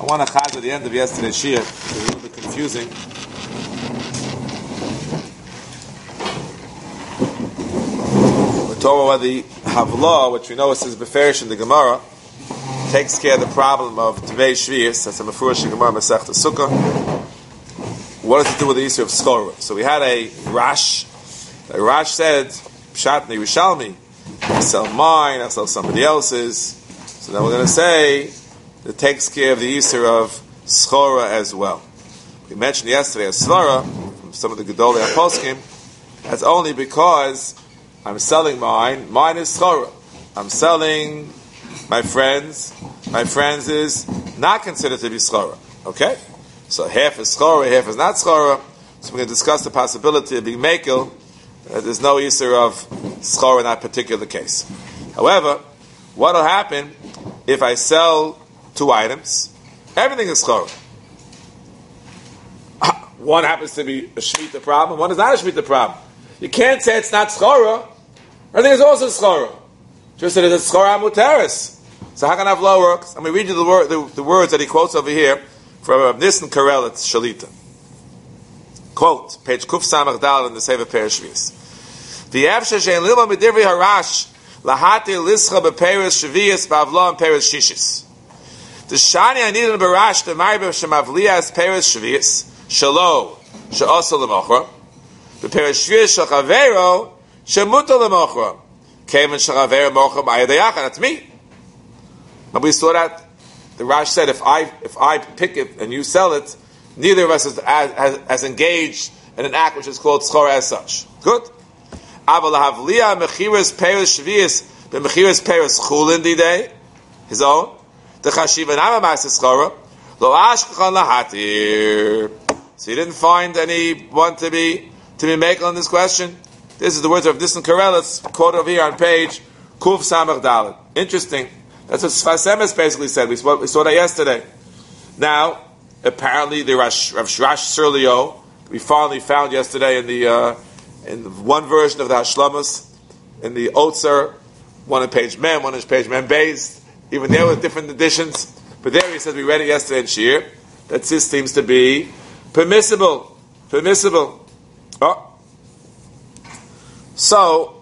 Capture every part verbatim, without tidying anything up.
one achaz at the end of yesterday's shir. It was a little bit confusing. We're talking about the Havlah, which we know is beferish in the Gemara, takes care of the problem of Dvei Shvius. That's a Mefurish in Gemara Masechta Sukkah. What does it do with the issue of Skora? So we had a Rash. A Rash said, Pshat Yerushalmi, I sell mine, I sell somebody else's. So then we're going to say that takes care of the issue of Skora as well. We mentioned yesterday a Svara from some of the Gedolei HaPoskim. That's only because I'm selling mine. Mine is Skora. I'm selling my friends. My friends is not considered to be Skora. Okay? So half is Skora, half is not Skora. So we're going to discuss the possibility of being Mekel. Uh, there's no Yisur of Skora in that particular case. However, what will happen if I sell two items? Everything is Skora. One happens to be a Shemitah problem, one is not a Shemitah problem. You can't say it's not Skora. Everything is also Skora. Just that it's a Skora Muteris. So how can Havlah work? I'm going to read you the, word, the, the words that he quotes over here from uh, Nissen Karel at Shalita. Quote, page Kuf Samach Dal in the Sefer Perish Shvius. V'yevshe she'en lilma midivri harash lahati lischa beperes shvius ba'avlah and peres shishis. The shani I needed in barash the maribim shemavlias peres shvius shalo she'osa lemochra beperes shvius shachavero shemuta lemochra kevin shachavero mochra ba'yadayachad. That's me. And we saw that the Rash said, if I if I pick it and you sell it, neither of us is as, as, as engaged in an act which is called schora as such. Good. Aval havliya mechiras peres shvius b'mechiras peres chulin didei, his own. The chashiva nama ma'aser schora lo ashkachan lahatir. So he didn't find anyone to be to be making on this question. This is the words of Nissen Karel. It's quoted over here on page Kuf Samach Dalet. Interesting. That's what Sfas Emes basically said. We saw, we saw that yesterday. Now, apparently, the Rash, Rash, Rash Surlio, we finally found yesterday in the uh, in the one version of the Hashlamas, in the Otzer, one on page Mem, one on page Mem Beis. Even there with different editions. But there he says, we read it yesterday in Shir, that this seems to be permissible. Permissible. Oh. So,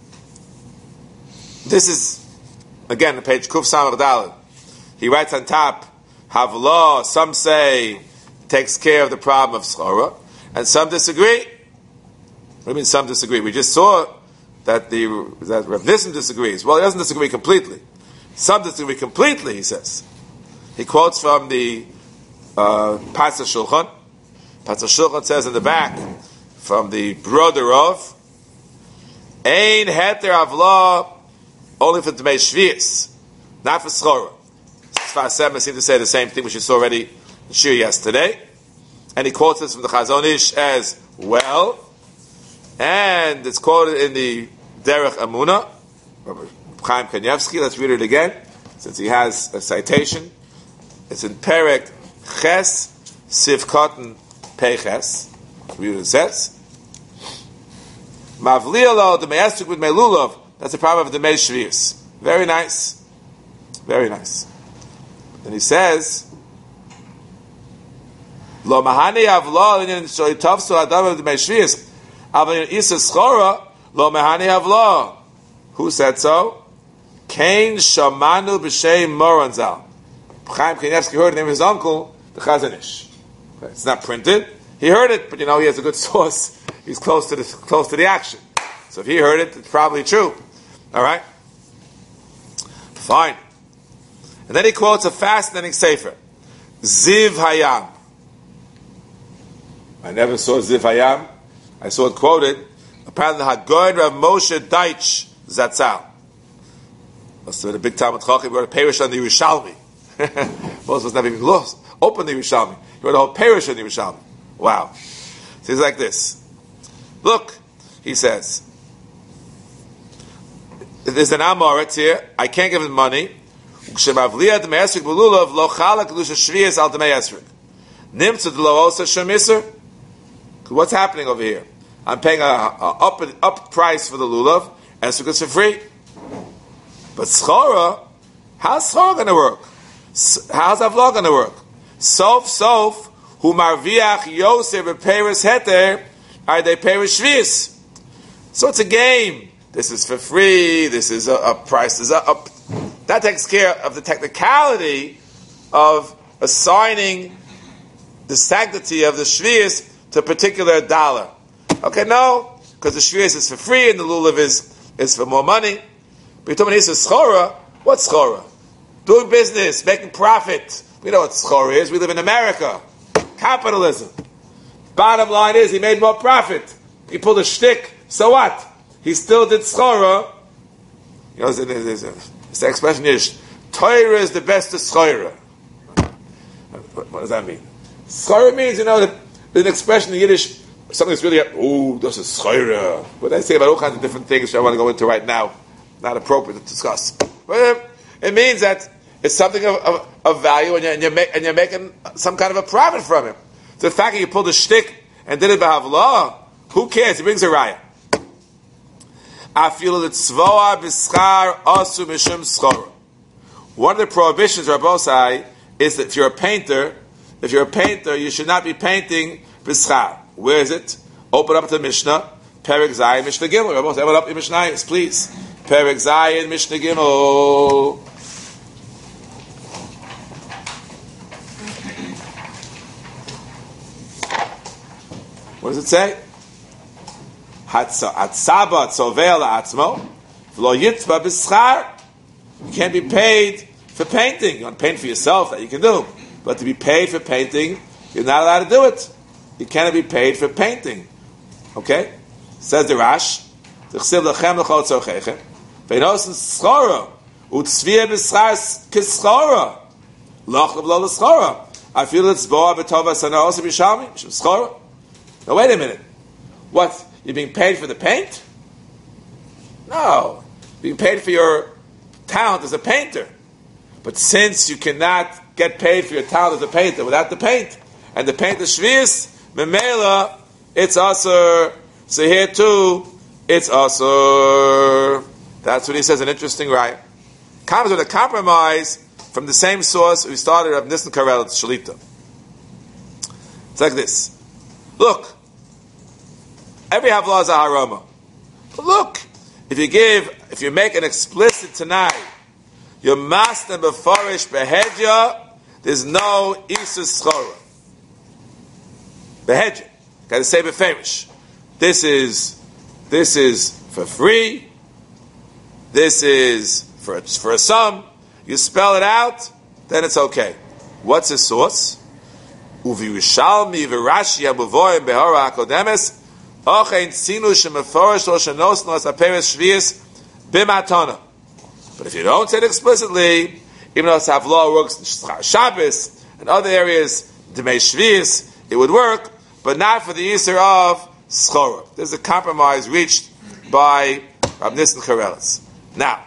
this is, again, on page Kuf Samach Daled. He writes on top, Havlah, some say, takes care of the problem of Schora, and some disagree. What do you mean some disagree? We just saw that the that Rav Nissen disagrees. Well, he doesn't disagree completely. Some disagree completely, he says. He quotes from the uh, Pasach Shulchan. Pasach Shulchan says in the back, from the brother of, Ein heter Havlah, only for Dmei Shvius, not for Schora. Sfas Emes seem to say the same thing which you saw already in Shir yesterday. And he quotes this from the Chazon Ish as well. And it's quoted in the Derech Amuna, Rabbi Chaim Kanievsky. Let's read it again, since he has a citation. It's in Perek Ches Sivkoten Peches. Read what it says. Mavlialo the Me'estuk with Melulov. That's the problem of the Dmei Shvius. Very nice. Very nice. Then he says, Lo mahani havla in shoytavsu adam of Dmei Shvius. Avin isa schora lo mahani havla. Who said so? Kain shamanu b'shem moranzal. Chaim Kanievsky heard the name of his uncle, the Chazon Ish. It's not printed. He heard it, but you know he has a good source. He's close to the close to the action. So if he heard it, it's probably true. All right? Fine. And then he quotes a fascinating sefer. Ziv Hayam. I never saw Ziv Hayam. I saw it quoted. Apparently, Hagoyin Rav Moshe Deitch Zatzal. Must have been a big Talmud Chacham. He wrote a parish on the Yerushalmi. Most of us never even lost. Open the Yerushalmi. He wrote a whole parish on the Yerushalmi. Wow. So he's like this. Look, he says, there's an Amoritz here. I can't give him money. What's happening over here? I'm paying a, a up up price for the lulav, and so it's for free. But schora, how's schora going to work? How's Havlah going to work? Sof sof hu marviach yoser beperis heter are they peris shvius. So it's a game. This is for free. This is a, a price. Is a, a, that takes care of the technicality of assigning the sanctity of the shvius to a particular dollar. Okay, no, because the shvius is for free and the lulav is is for more money. But you're talking about schora. What's schora? Doing business, making profit. We know what schora is. We live in America. Capitalism. Bottom line is, he made more profit. He pulled a shtick. So what? He still did schora. You know, there's the expression is, Torah is the best of schora. What, what does that mean? Schora means, you know, that there's an expression in Yiddish, something that's really, oh, this is schora. What they say about all kinds of different things, which I want to go into right now. Not appropriate to discuss. But it means that it's something of, of, of value, and you're, and, you're make, and you're making some kind of a profit from it. So the fact that you pulled a shtick and did it b'havlah, who cares? He brings a raya. Afilu l'tzvoa b'schar asu mishum schora. One of the prohibitions, Rabbosai, is that if you're a painter, if you're a painter, you should not be painting b'schar. Where is it? Open up to the Mishnah, Perek Zayin, Mishnah Gimel. Rabbosai, open up your Mishnah, please. Perek Zayin, Mishnah Gimel. What does it say? Hatzaba tzovel la'atzmo v'lo yitzba b'schar. You can't be paid for painting. You want to paint for yourself, that you can do. But to be paid for painting, you're not allowed to do it. You cannot be paid for painting. Okay? Says the Rash, T'chsiv lechem l'chol tzorchechem v'nosen schora u'tzviyah b'schar k'schora loch l'v'lo l'schora afilu l'tzboa b'tova sana osa b'shalmi b'shem schora. Now wait a minute. What? You're being paid for the paint? No. You're being paid for your talent as a painter. But since you cannot get paid for your talent as a painter without the paint, and the paint is shvius, memela, it's asur. So here too, it's asur. That's what he says, an interesting right. Comes with a compromise from the same source we started of Nissen Karel, it's Shalita. It's like this. Look, every havlah is a harama. But look, if you give, if you make an explicit tonight, your master beforish behedya, there's no isus schora. Behedya, got to say beforish. This is, this is for free. This is for for a sum. You spell it out, then it's okay. What's the source? Uvi v'Rashi abuvoyim behora hakodemes ochein tzinu shemeforish lo shenos nos aperes shvius b'matana. But if you don't say it explicitly, even though Havlah works in Shabbos and other areas, Demei Shvius, it would work, but not for the Yisr of Schora. There's a compromise reached by Rab Nissen Karelis. Now,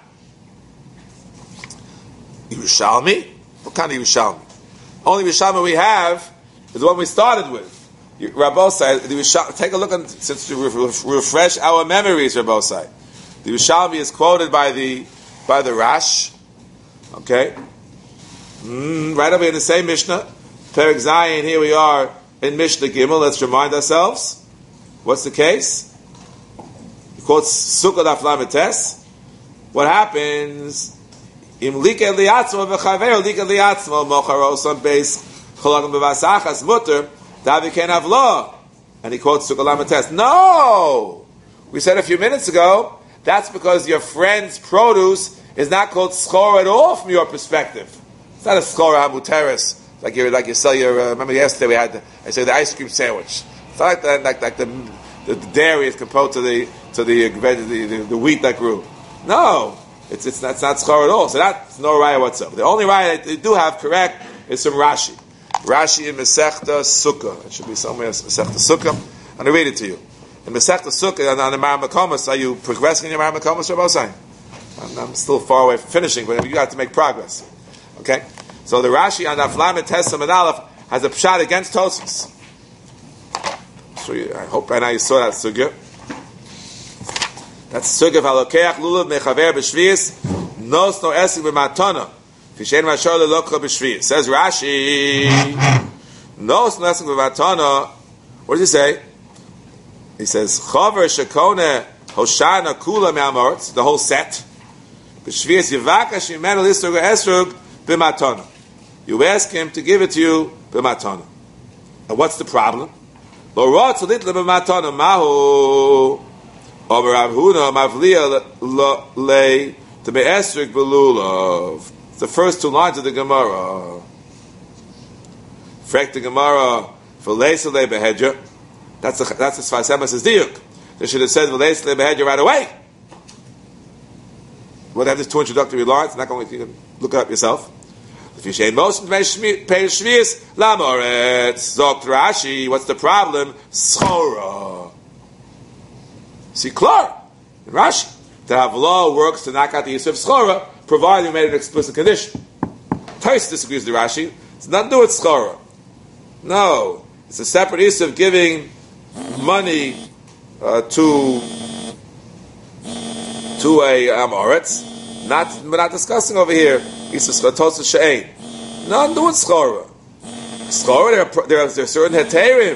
Yerushalmi? What kind of Yerushalmi? Only Yerushalmi we have is the one we started with. Rabbosai, the Yerushalmi, take a look on, since to refresh our memories, Rabbosai. The Yerushalmi is quoted by the by the Rash. Okay? Mm, right over in the same Mishnah. Perek Zayin, here we are in Mishnah Gimel. Let's remind ourselves. What's the case? He quotes Sukkot Daf Lametes. What happens? Im like liatzmo v'chaver like liatzmo mocharos on base cholagim b'vasachas mutter davi ken avlo. And he quotes Sukkot Lametes. No! We said a few minutes ago, that's because your friend's produce is not called schor at all from your perspective. It's not a schor hamuteris, like you like you sell your. Uh, remember yesterday we had the, I said the ice cream sandwich. It's not like that, like like the, the, the dairy is compared to the to the, uh, the, the the wheat that grew. No, it's it's not, it's not schor at all. So that's no raya whatsoever. The only raya that they do have correct is from Rashi. Rashi in Masechta Sukkah. It should be somewhere Masechta Sukkah. I'm going to read it to you. In Masechta Sukkah, on the Mar Makomas, are you progressing in your Mar Makomas, Rabbi Hossein? I'm, I'm still far away from finishing, but you have to make progress. Okay? So the Rashi on Aflamet Tesam and Aleph has a pshat against Tosfos. So you, I hope by now you saw that Sukkah. That's Sukkah of Halokeach Lulav Mechaver B'Shvius Nos No Esik B'Matana Fishen Mashar Lelokcha B'Shviyas. Says Rashi, no lesson of Matana. What does he say? He says, Chaver Shekone Hoshana Kula Me'amoritz, the whole set. B'Shviyas Yivaka Shimena Lisrug Esrug B'Matana. You ask him to give it to you B'Matana. And what's the problem? Lo Rotz Litla B'Matana Mahu Omer Avhuna Mavliya Le to Be'esrug B'Lulav. It's the first two lines of the Gemara. Frek the Gemara for Leisele Behedja. That's a, that's a Sfas Emes' diuk. They should have said Leisele Behedja right away. We'll have these two introductory lines. Not going to, you can look it up yourself. If you say motion pay shvius lamoretz zokt Rashi, what's the problem? Schora. See, klar in Rashi to have law works to knock out the use of schora, provided you made an explicit condition. Tais disagrees with Rashi. It's nothing to do with schora. No, it's a separate issue of giving money uh, to to a amoritz. Not we're not discussing over here. It's a tosa she'ein. Nothing to do with schora. Schora, there are there are, there are certain heterim.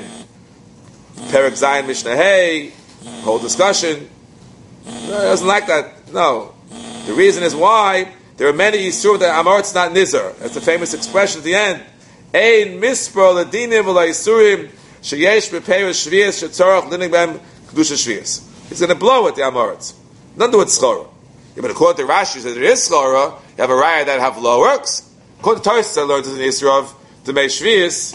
Perek Zayin Mishnah Hey, whole discussion. No, it doesn't like that. No, the reason is why there are many yisurim that amoritz not nizar. That's a famous expression at the end. Ein mispro ladinim v'layisurim sheyesh b'peir shvius shetzorach lining b'em kedusha shvius. He's going to blow at the amoritz. Nothing to do with schora. Yeah, but according to Rashi, says there is schora. You have a raya that have law works. According to Tosfos, I learned in the Yisra of the Mei Shvius,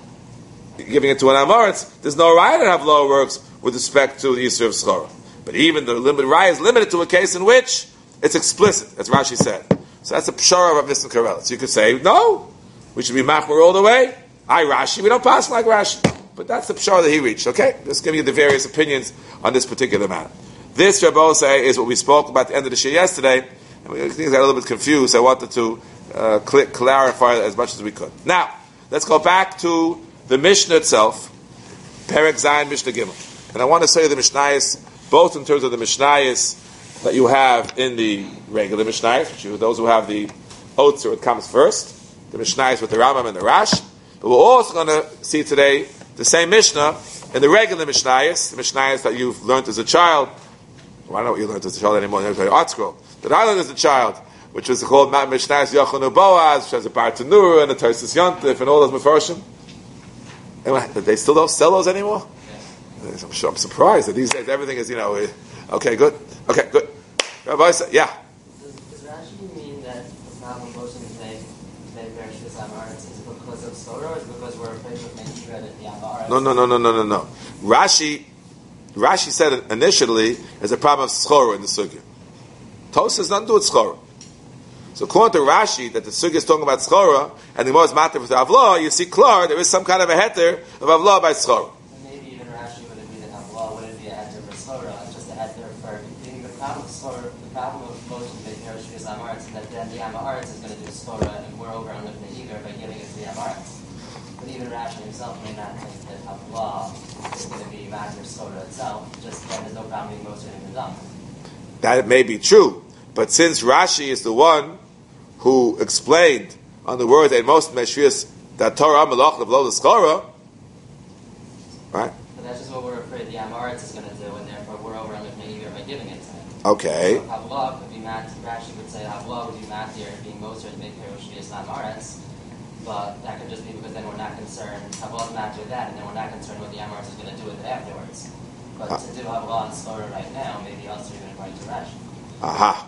giving it to an amoritz. There's no raya that have law works with respect to the Yisra of schora. But even the limited raya is limited to a case in which it's explicit, as Rashi said. So that's a pshara of Nissan Karel. So you could say, no, we should be machmir all the way. I Rashi, we don't pass like Rashi. But that's the pshara that he reached, okay? Just giving you the various opinions on this particular matter. This, Rabbi say, is what we spoke about at the end of the shir yesterday, and we things got a little bit confused. I wanted to uh, cl- clarify as much as we could. Now, let's go back to the Mishnah itself, Perek Zayin Mishnah Gimel. And I want to say the Mishnayos, both in terms of the Mishnayos that you have in the regular Mishnayos, which you, those who have the Otzer, it comes first, the Mishnayos with the Rambam and the Rash. But we're also going to see today the same Mishnah in the regular Mishnayos, the Mishnayos that you've learned as a child. Well, I don't know what you learned as a child anymore. You art scroll. That I learned as a child, which was called Mishnayos Yochanan Boaz, which has a Bartanura and a Tosfos Yontif and all those Mefarshim. Anyway, they still don't sell those anymore? Yes. I'm sure. I'm surprised that these days everything is, you know. Okay, good. Okay, good. Rabbi, yeah. Does, does Rashi mean that the problem most of the day they perish this Amaretz is because of Sorah, or is because we're afraid of making sure that the Amaretz? No, no, no, no, no, no, no. Rashi. Rashi said it initially as a problem of schora in the sugya. Tosfos has nothing to do with schora. So according to Rashi, that the sugya is talking about schora, and the most matter with the avlah, you see klar, there is some kind of a heter of avlah by schora. Maybe even Rashi would agree that avlah wouldn't be a heter for schora, it's just a heter for being the problem of schora. The problem of most of the perish is Amaretz, and that then the Amaretz is going to do schora, and we're over on the Nehiver by giving it to the Amaretz. But even Rashi himself may not think that avlah is going to be matter schora itself, just that there's no problem being most of the done. That may be true, but since Rashi is the one who explained on the word that most meshvius that Torah malach lev the schora, right? But that's just what we're afraid the Amaretz is going to do, and therefore we're over on the Nehiver by giving it to him. Okay. So Havlah could be mat. Rashi would say Havlah would be mat here, being most of the big Shvius Amaretz. But that could just be because then we're not concerned. Havlah is mat with that, and then we're not concerned what the Amaretz is going to do with it afterwards. But uh, to do Havlah and Sorah right now, maybe also even according to Rashi. Aha.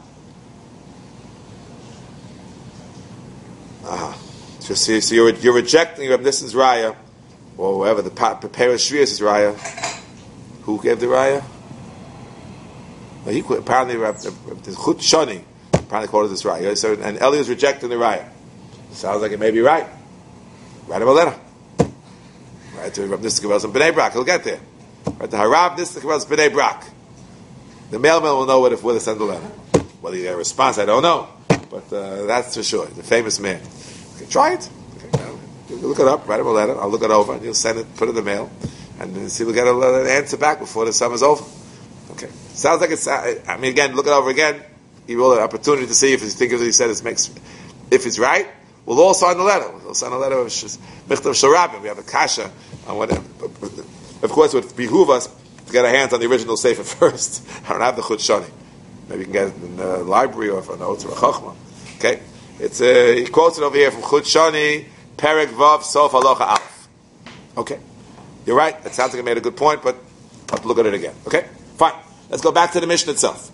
Aha. So, see, so you're, you're rejecting Reb Nissan's raya, or whoever the Peres Shvius' raya. Who gave the raya? Well, he apparently the Chut Shani apparently quoted this raya. So, and Eli is rejecting the raya. Sounds like it may be right. Write him a letter. Right to Reb Nissan Gavel's Bnei Brak. He'll get there. Right to Harav Nissan Gavel's Bnei Brak. The mailman will know what if whether to send a letter. Whether you get a response, I don't know. But uh, that's for sure. The famous man. Okay, try it. Okay, you look it up. Write him a letter. I'll look it over, and you'll send it. Put it in the mail, and then see if we'll get a, an answer back before the summer's over. Okay. Sounds like it's. I mean, again, look it over again. You will have an opportunity to see if you think of what he said. It makes if he's right, we'll all sign the letter. We'll sign a letter of Michtav Sharabim. We have a kasha on whatever. Of course, it would behoove us to get our hands on the original sefer first. I don't have the Chut Shani. Maybe you can get it in the library or from the Otzar Chachma. Okay? It's uh, he quotes it over here from Chut Shani, Perek Vav, Sof Halacha Aleph. Okay? You're right. It sounds like I made a good point, but I'll have to look at it again. Okay? Fine. Let's go back to the Mishnah itself.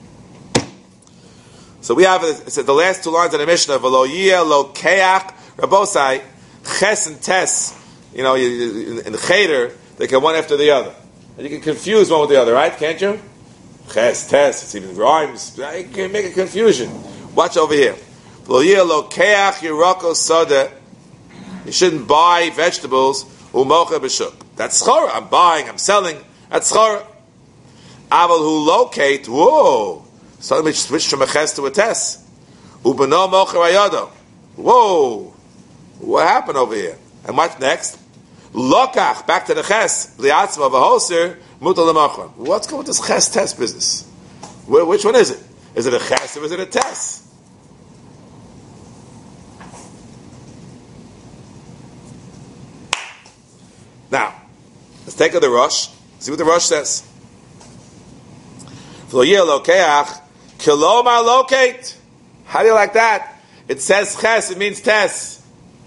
So we have it says the last two lines of the Mishnah, V'lo yeh lo keach rabosai, ches and tes, you know, in, in the cheder, they come one after the other. And you can confuse one with the other, right? Can't you? Ches, tes, it even rhymes. You can make a confusion. Watch over here. V'lo yeh lo keach yeroko soda, you shouldn't buy vegetables, u'mocha b'shuk. That's schora. I'm buying, I'm selling. That's schora. Aval hu locate, whoa. Suddenly switched from a ches to a tes. Ubeno mocher ayado. Whoa. What happened over here? And what's next? Lokach, back to the ches. Liatzma v'hoser, mutal l'mocher. What's going with this ches tes business? Which one is it? Is it a ches or is it a tes? Now, let's take a the Rosh. See what the Rosh says. V'lo yeh lokeach kilomar locate. How do you like that? It says ches, it means tes.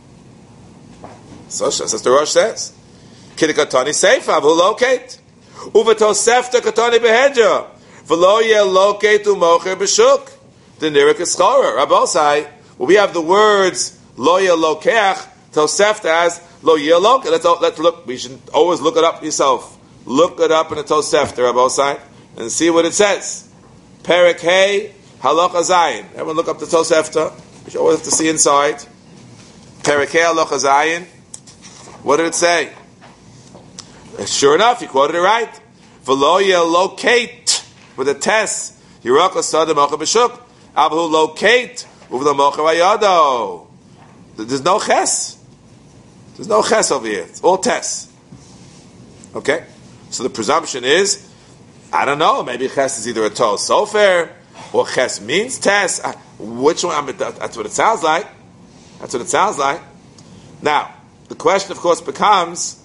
So that's what the Rosh says. Kidikatani seifa v'hu locate. Uvetosefta katani behedja. V'lo yeh locate u'mocher b'shuk. The nirik eschora. Rabbosai, well, we have the words lo yeh lokeach, tosefta as lo yeh locate. Let's, let's look, we should always look it up yourself. Look it up in the Tosefta, Rabbosai, and see what it says. Perek Hey, Halacha Zayin. Everyone look up the Tosefta. You should always have to see inside. Perek Hey, Halacha Zayin. What did it say? Sure enough, you quoted it right. V'lo yeh locate with a tes. Yeroko sada mocha b'shuk. Abu locate with the mocha vayado. There's no ches. There's no ches over here. It's all tes. Okay? So the presumption is, I don't know, maybe ches is either a tol sofer, or ches means tes. Which one? I mean, that, that's what it sounds like. That's what it sounds like. Now, the question, of course, becomes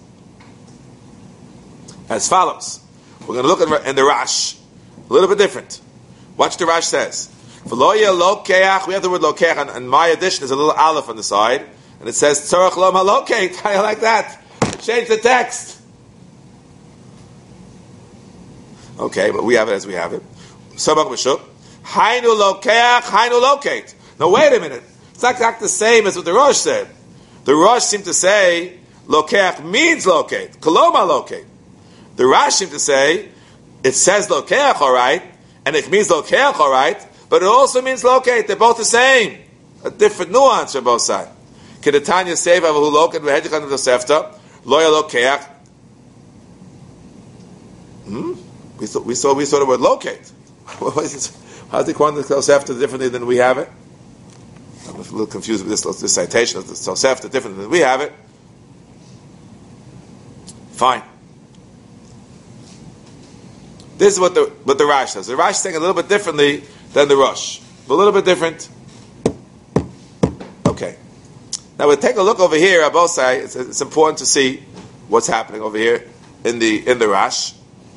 as follows. We're going to look at in the Rash, a little bit different. Watch the Rash says. We have the word lokeach, and, and my edition is a little aleph on the side, and it says tzorach lo malokate. How do you like that? Change the text. Okay, but we have it as we have it. Sabach b'shuk. Hainu lokeach, hainu locate. Now wait a minute. It's not exactly the same as what the Rosh said. The Rosh seemed to say lokeach means locate. Koloma locate. The Rash seemed to say it says lokeach all right, and it means lokeach all right, but it also means locate. They're both the same. A different nuance on both sides. Kedetanya seva v'hu locate v'hedichan v'sefta loya lokeach. Hmm. We thought we saw we saw the word locate. How's the Quran Tosefta differently than we have it? I'm a little confused with this, this citation of the Tosefta differently than we have it. Fine. This is what the what the Rash says. The Rash is saying a little bit differently than the Rosh. A little bit different. Okay. Now we'll take a look over here. Abosai, it's, it's important to see what's happening over here in the in the Rash.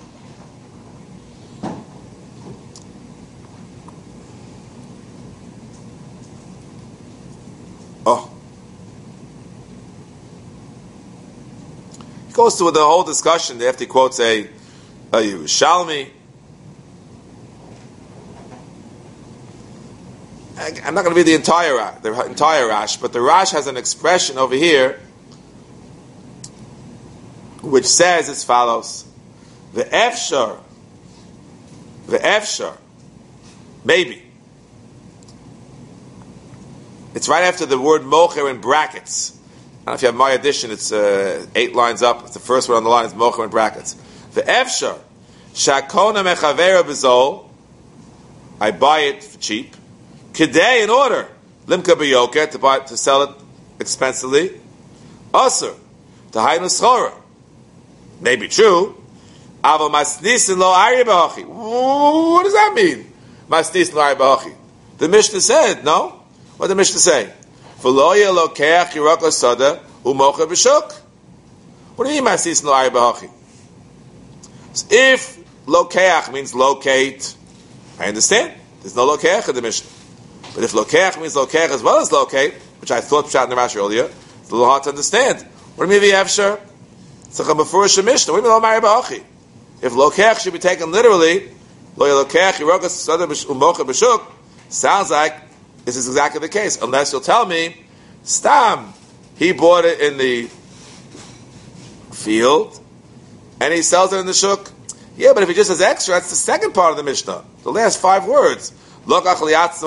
Oh. He goes through the whole discussion after he quotes a, a Yerushalmi. I'm not going to read the entire the entire Rash, but the Rash has an expression over here which says as follows: the efshar, the efshar, maybe. It's right after the word mocher in brackets. I don't know if you have my edition, it's uh, eight lines up. It's the first one on the line, it's mocher in brackets. The efshar, shakona mechavera bezol, I buy it for cheap. Kedei, in order, limka beyoker, to buy to sell it expensively. Asur, to haynu schora. Maybe true. Avo masnisin lo ari b'achi. What does that mean? Masnisin lo ari b'achi. The Mishnah said, no? What did the Mishnah say? V'loya lokeach yiraka sada u'mocha b'shuk. What do you mean, Masis no ayah b'hachi? If lokeach means locate, I understand. There's no lokeach in the Mishnah. But if lokeach means lokeach as well as locate, which I thought shot in the Rashi earlier, it's a little hard to understand. What do you mean, V'yevshar? It's like a mefurish Mishnah. What do you mean, lo ayah b'hachi? If lokeach should be taken literally, lo lokeach yiraka sada u'mocha b'shuk, sounds like this is exactly the case. Unless you'll tell me, Stam, he bought it in the field, and he sells it in the shuk. Yeah, but if he just has extra, that's the second part of the Mishnah. The last five words. So it's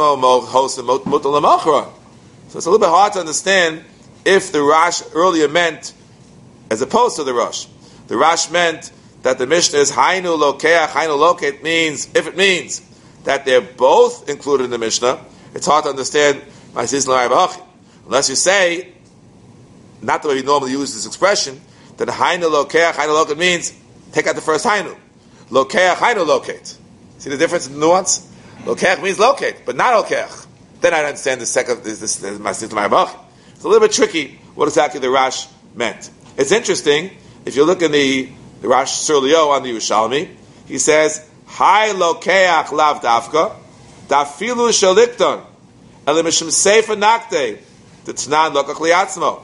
a little bit hard to understand if the Rash earlier meant, as opposed to the Rosh. The Rash meant that the Mishnah is Hainu Lokeach, Hainu Lokate means, if it means that they're both included in the Mishnah, it's hard to understand unless you say, not the way we normally use this expression, that Hainu Lokeach, Hainu Lokate means, take out the first Hainu. Lokeach, Hainu Lokate. See the difference in the nuance? Lokeach means locate, but not Lokeach. Then I understand the second, this, this, this, this, it's a little bit tricky what exactly the Rash meant. It's interesting, if you look in the, the Rash Surlio on the Yerushalmi, he says, Hai Lokeach lav dafka, dafilu shalikton, elimishim seifa nakte, the tnan lokach liatzmo.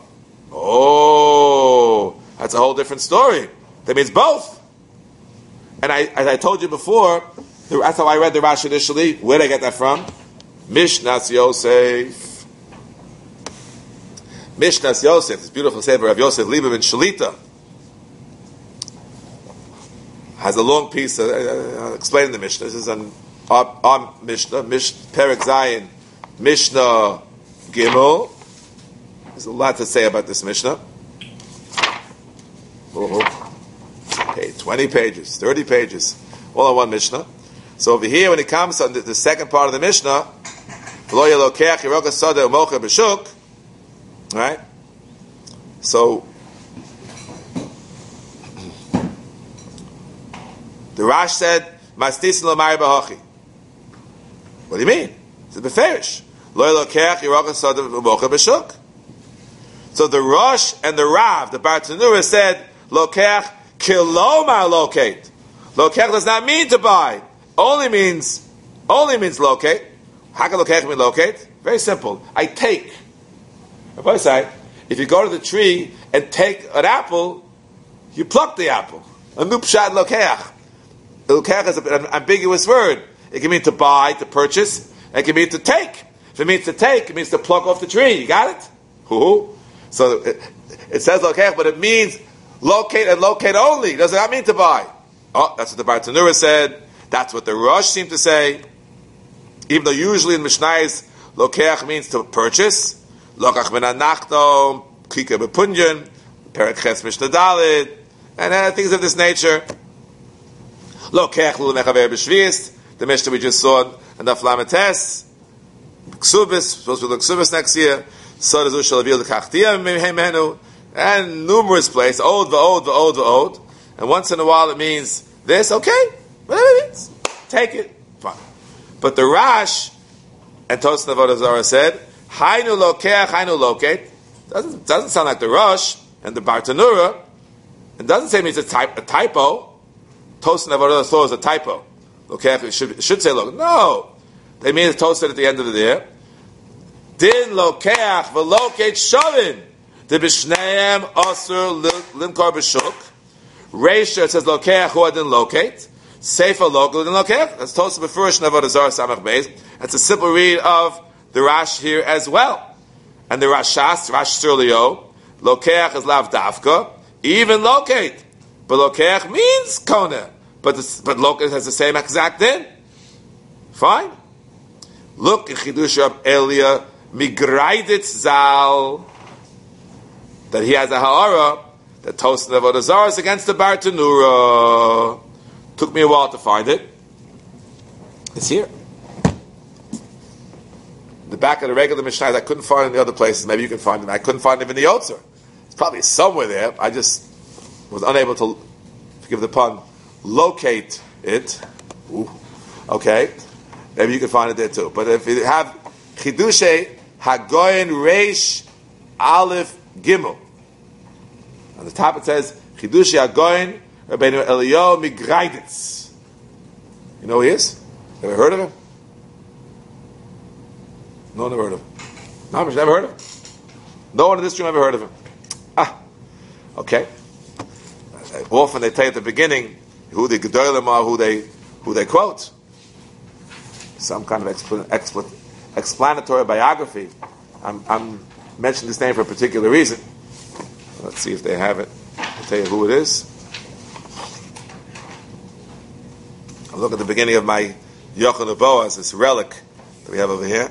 Oh, that's a whole different story. That means both. And I, as I told you before, that's how I read the Rashi initially. Where did I get that from? Mishnas Yosef. Mishnas Yosef, this beautiful sefer of Yosef Lieberman Shalita, has a long piece. Uh, I'll explain the Mishnah. This is an our, our Mishnah, Mish, Perek Zayin, Mishnah Gimel. There's a lot to say about this Mishnah. Oh, okay, twenty pages, thirty pages, all in one Mishnah. So over here, when it comes to the, the second part of the Mishnah, right? So the Rash said, "Mastis l'mari b'hachi." What do you mean? It's a beferish. So the Rosh and the Rav, the Bartanura, said, "Lokeach kilomar locate." Lokeach does not mean to buy. Only means, only means locate. How can lokeach mean locate? Very simple. I take. If you go to the tree and take an apple, you pluck the apple. A nupshat lokeach. Lokeach is an ambiguous word. It can mean to buy, to purchase. It can mean to take. If it means to take, it means to pluck off the tree. You got it? Hoo-hoo. So it, it says lokeach, but it means locate and locate only. Does not mean to buy. Oh, that's what the Bartanura said. That's what the Rosh seemed to say. Even though usually in Mishnayos, lokeach means to purchase. Lokach min anachno, kika bepunyan, perek ches Mishnah Dalet, and uh, things of this nature. Lokeach lu mechaver b'shvius, the Mishnah we just saw in the Flamates. Ksubis, supposed to be Ksubis next year. So does Ushal Avil Kachtia Mehemenu, and numerous places. Ode, v'od, v'od, v'od. And once in a while it means this, okay, whatever it means. Take it, fine. But the Rash and Tosna Avodah Zarah said, Hainu lokeach, hainu locate. Doesn't doesn't sound like the Rosh and the Bartanura. It doesn't say it means a, type, a typo. Tosna Avodah Zarah is a typo. Lokeach, it should, it should say lokeach. No. They mean it's toasted at the end of the day. Din lokeach v'locate shavin. The b'shneim asur limkar b'shuk. Reisha, it says lokeach who didn't locate. Seifa local didn't locate. That's toasted b'furish Avodah Zarah samach beis. That's a simple read of the Rash here as well. And the Rashas, Rash Surlio, lokeach is lav dafka, even locate. But lokeach means kona. But the, but locate has the same exact thing. Fine. Look in Chidush Rab Elia Migraidit Zal, that he has a ha'ara that Tosna Avodah Zarah is against the Bartanura. Took me a while to find it. It's here. The back of the regular Mishnah, I couldn't find it in the other places. Maybe you can find it. I couldn't find it in the Yotzer. It's probably somewhere there. I just was unable to, forgive the pun, locate it. Ooh. Okay. Maybe you can find it there too. But if you have Chidushe Hagoyin Reish Aleph Gimel. On the top it says Chidushi Hagoyin Rabbeinu Eliyahu Migraiditz. You know who he is? Ever heard of him? No one ever heard of him. No, I've never heard of him. No one in this room ever heard of him. Ah, okay. Often they tell you at the beginning who the Gedolim are, who they who they quote. Some kind of expl- expl- explanatory biography. I'm, I'm mentioning this name for a particular reason. Let's see if they have it. I'll tell you who it is. I'll look at the beginning of my Yochanan Boaz, this relic that we have over here.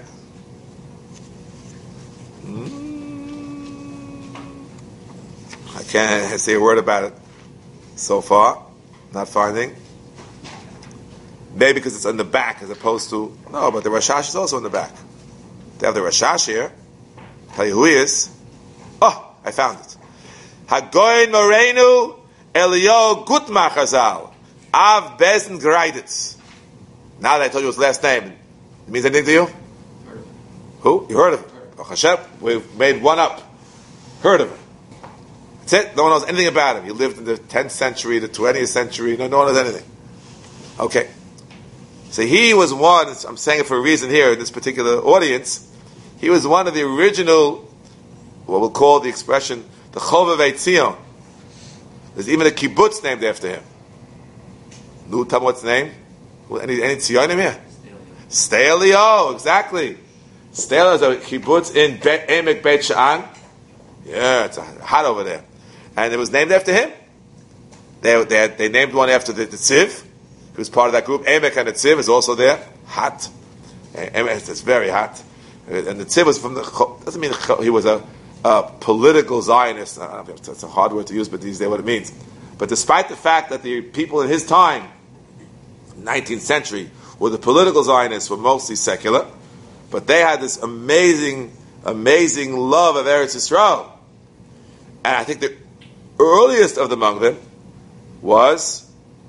I can't say a word about it so far. Not finding. Maybe because it's on the back as opposed to... No, but the Rashash is also in the bash. They have the Rashash here. Tell you who he is. Oh, I found it. Hagoyin Moreinu Eliyahu Gutmach Hazal Av Bezen Greiditz. Now that I told you his last name, it means anything to you? Heard of him. Who? You heard of him? Oh, Hashem, we've made one up. Heard of him. That's it. No one knows anything about him. He lived in the tenth century, the twentieth century. No, no one knows anything. Okay. So he was one, I'm saying it for a reason here in this particular audience, he was one of the original, what we'll call the expression, the Chovevei Tzion. There's even a kibbutz named after him. Nu, tell me what's the name? Any, any Tzionim here? Stelio, exactly. Stelio is a kibbutz in Be- Emek Beit Sha'an. Yeah, it's hot over there. And it was named after him. They they, had, they named one after the, the Tziv. He was part of that group. Emek and the Tziv is also there. Hot. Emek is very hot. And the Tziv was from the... Doesn't mean he was a, a political Zionist. I don't know if that's a hard word to use, but these days what it means. But despite the fact that the people in his time, nineteenth century, were the political Zionists, were mostly secular, but they had this amazing, amazing love of Eretz Yisrael. And I think the earliest of among them was...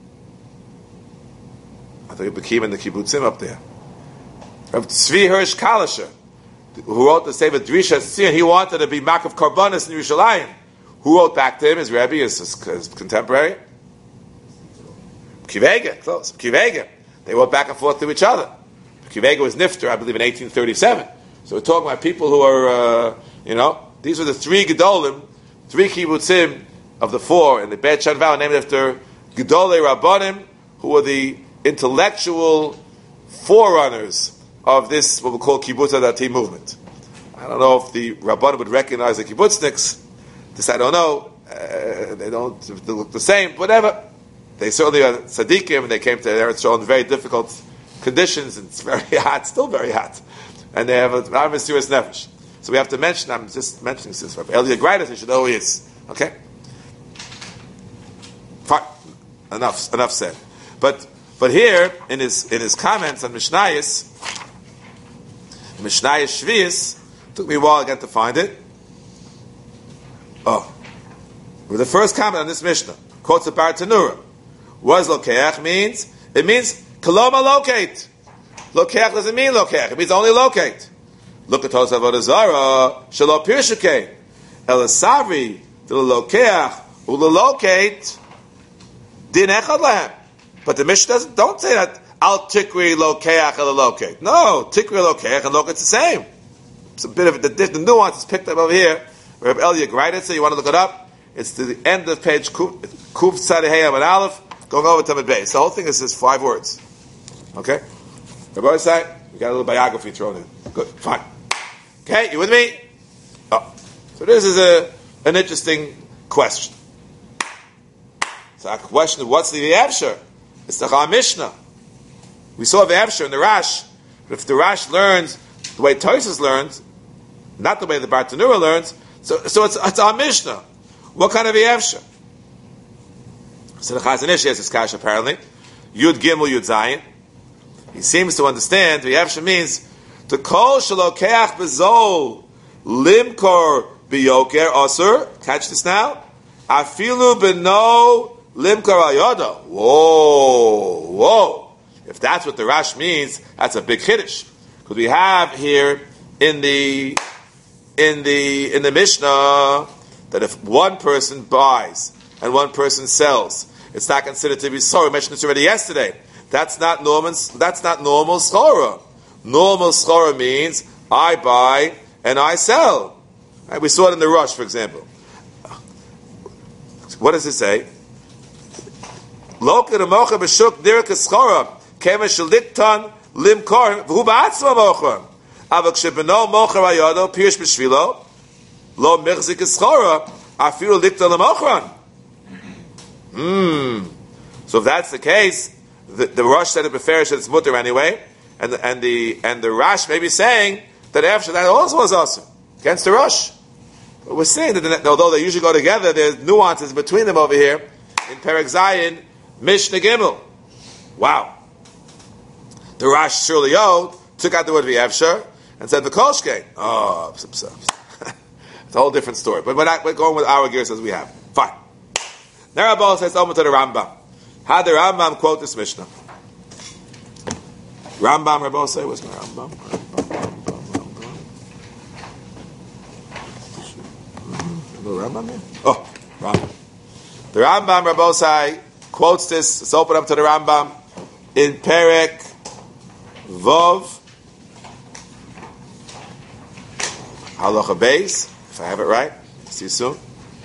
I think it became in the kibbutzim up there. Of Tzvi Hirsch Kalisher, who wrote the Sefer Drisha Tzion, he wanted to be Makav Karbanis in Yerushalayim. Who wrote back to him? His Rebbe, his, his, his contemporary? Kivega, close. Kivega. They wrote back and forth to each other. Kivega was Nifter, I believe, in eighteen thirty-seven. So we're talking about people who are, uh, you know, these were the three Gedolim, three kibbutzim of the four, and the Beit Shan Valley named after Gedolei Rabbanim, who were the intellectual forerunners of this, what we call Kibbutz Adati movement. I don't know if the Rabbanim would recognize the kibbutzniks. This I don't know. Uh, they don't they look the same, whatever. They certainly are tzaddikim, and they came to Eretz Yisrael in very difficult conditions, and it's very hot, still very hot. And they have a very serious nefesh. So we have to mention, I'm just mentioning this, Elia Greidas, you should know who he is. Okay? Fine. Enough, enough said. But But here, in his in his comments on Mishnayos, Mishnayos Shvius, took me a while again to find it. Oh, with the first comment on this Mishnah, quotes the Bartanura. What does lokeach means? It means koloma locate. Lokeach doesn't mean lokeach. It means only locate. Look at Tosaf Avodah Zarah, shelo pirshukei, elasavri, the lokeach, ulolocate, din echad lahem. But the Mishnah doesn't, don't say that, al tikri lokeach el locate. No, tikri lokeach and locate, it's the same. It's a bit of the, the nuance is picked up over here. Rabbi Elia Greidas, so you want to look it up. It's to the end of page Kuf Tzadehei and Aleph, going over to Mid Beis. The whole thing is just five words. Okay? Rabbi say, we got a little biography thrown in. Good, fine. Okay, you with me? Oh. So this is a an interesting question. So a question of what's the V'yavshar? It's the Chal Mishnah. We saw V'yavshar in the Rash. But if the Rash learns the way Tosfos learns, not the way the Bartanura learns, so so it's it's our Mishnah. What kind of V'yavshar? So the Chazon Ish has this kash apparently. Yud Gimel Yud Zayin. He seems to understand V'yavshar means to kol shalokeach bezol limkor biyoker asur. Catch this now. Afilu beno limkor ayoda. Whoa, whoa. If that's what the Rash means, that's a big chiddush. Because we have here in the in the in the Mishnah that if one person buys and one person sells, it's not considered to be sorry. We mentioned this already yesterday. That's not normal. That's not normal schora. Normal schora means I buy and I sell. Right? We saw it in the Rush, for example. What does it say? Loka democha b'shuk dirka schora kema shaliktan limkor v'hu ba'atzma mocha avak shebeno mocha rayado pirish b'shvilo lo mechzik schora afiru liktan lemochran. Hmm. So if that's the case, the, the Rush said it beferish that it's mutter anyway, and the, and the and the Rash may be saying that after that also was awesome against the Rush. But we're saying that the, although they usually go together, there's nuances between them over here in Perek Zayin, Mishnah Gimel. Wow. The Rash surely owed, took out the word v'yevshar and said the kolshke. Oh, it's a whole different story. But we're not we're going with our gears as we have. Fine. Now Rabbi says over to the Rambam. How did the Rambam quote this Mishnah? Rambam, Rabbi say, what's my Rambam? Rambam, Rambam, Rambam. Rambam here? Oh, Rambam. The Rambam, Rabbi say, quotes this. Let's open up to the Rambam in Perek Vov Halacha Beis, if I have it right. See you soon.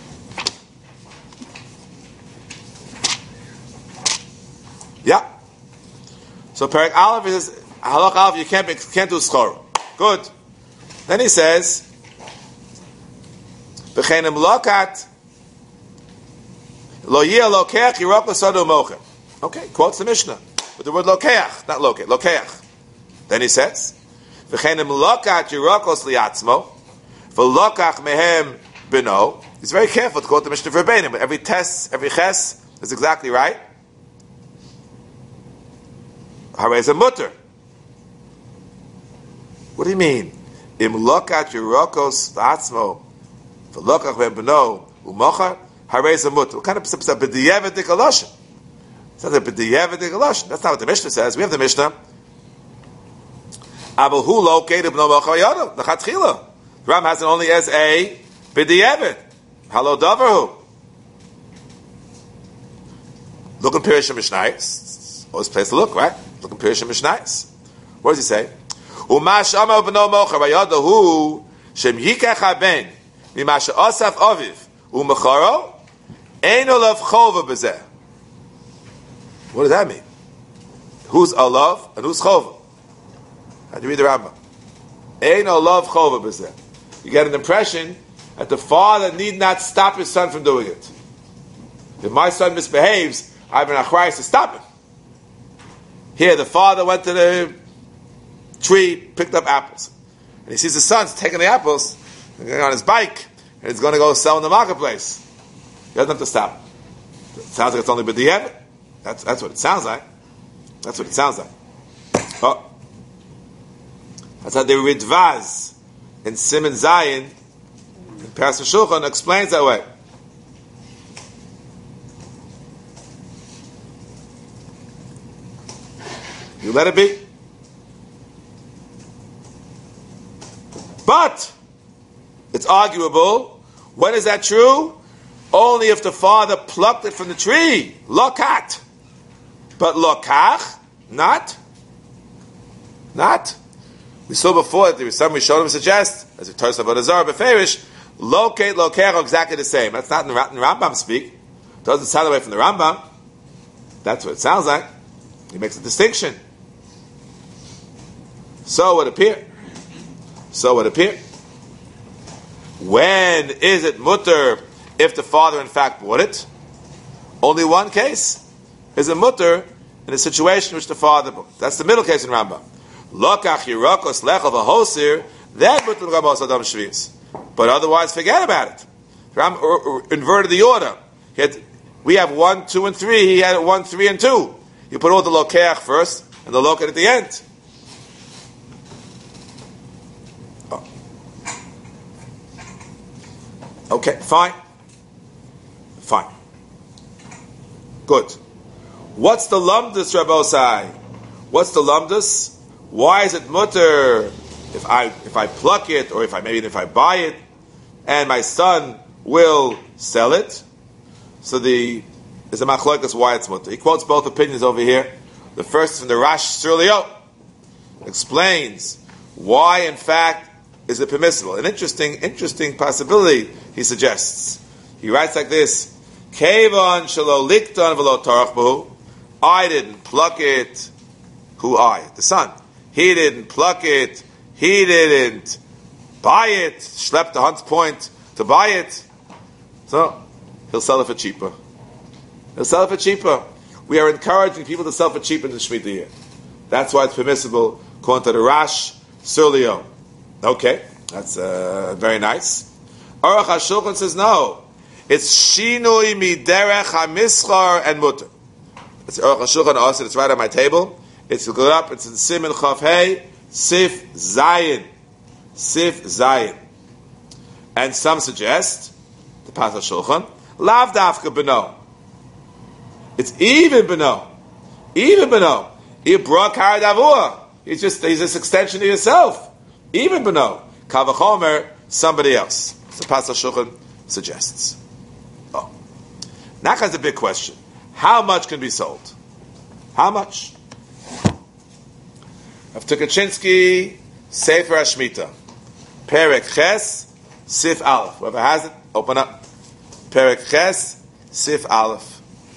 Yeah. So Perek Aleph is Halach Aleph. You can't be, can't do schor. Good. Then he says, "B'cheinem lokat lo yeh lokeach yirok l'sadu mocher." Okay, quotes the Mishnah with the word lokeach, not loket, lokeach. Then he says, "V'cheinem lokat yirok liatzmo v'lokach mehem beno." He's very careful to quote the Mishnah verbatim. Every test, every ches is exactly right. Harei a mutter. What do you mean? Im lokat yirokos l'atzmo v'lokach mehem beno u'mocher harei a mutter. What kind of b'diyevet dikaloshin? It's not a b'diyevet dikaloshin. That's not what the Mishnah says. We have the Mishnah. Abel hu located b'no mocher yado l'chatchila. The Ram has it only as a b'diyevet. Halo davarhu. Look in Pirush Mishnayos. Always place to look, right? Look in Pirush Mishnayos. What does he say? Umash amar b'no mocher v'yadahu shem yikach haben mimash asaf aviv u'mecharo ein olav chova b'zeh. What does that mean? Who's olav and who's chova? How do you read the Rambam? Ein olav chova b'zeh. You get an impression that the father need not stop his son from doing it. If my son misbehaves, I have an achrayus to stop him. Here, the father went to the tree, picked up apples. And he sees his son's taking the apples on his bike, and he's going to go sell in the marketplace. He doesn't have to stop. It sounds like it's only b'diavad. That's, that's what it sounds like. That's what it sounds like. Oh. That's how the Ridvaz in Siman Zayin, in Paras Shulchan, explains that way. You let it be. But it's arguable. When is that true? Only if the father plucked it from the tree. Lokat. But lokach, not. Not. We saw before that there was some we showed him suggest, as it turns out about Azar Beferish, locate, lokech are exactly the same. That's not in the Rambam speak. It doesn't sound away from the Rambam. That's what it sounds like. He makes a distinction. So it appear. So it appear. When is it mutter if the father in fact bought it? Only one case is a mutter in a situation which the father bought. That's the middle case in Rambam. Lokach yirokos lechav ahosir, that mutter ramos adam shvis. But otherwise, forget about it. Ram inverted the order. He had, we have one, two, and three. He had one, three, and two. You put all the lokeach first and the loket at the end. Oh. Okay, fine. Fine. Good. What's the lumdus, Rabbi Osai? What's the lumdus? Why is it mutter if I if I pluck it, or if I maybe if I buy it, and my son will sell it. So the is a machlokas why it's mutter. He quotes both opinions over here. The first is from the Rash Surlio, explains why, in fact, is it permissible. An interesting, interesting possibility he suggests. He writes like this: Kevon shelo likton v'lo tarach b'hu. I didn't pluck it. Who I? The son. He didn't pluck it. He didn't buy it. Schlepped to Hunt's Point to buy it. So he'll sell it for cheaper. He'll sell it for cheaper. We are encouraging people to sell for cheaper in the Shemitah year. That's why it's permissible, according to the Rash Surlio. Okay, that's uh, very nice. Aruch HaShulchan says no. It's shinui miderech hamischar and mutter. It's Aruch HaShulchan also. It's right on my table. It's good up. It's in Siman Chav Hey Sif Zayin, Sif Zayin. And some suggest the Pas HaShulchan lav dafka beno. It's even beno, even beno. He brought karadavua. He's just he's this extension of yourself. Even beno kavachomer somebody else. So Pas HaShulchan suggests. Oh, now comes the big question: how much can be sold? How much? Of Tukachinsky, Sefer HaShmita, Perek Ches, Sif Aleph. Whoever has it, open up. Perek Ches, Sif Aleph.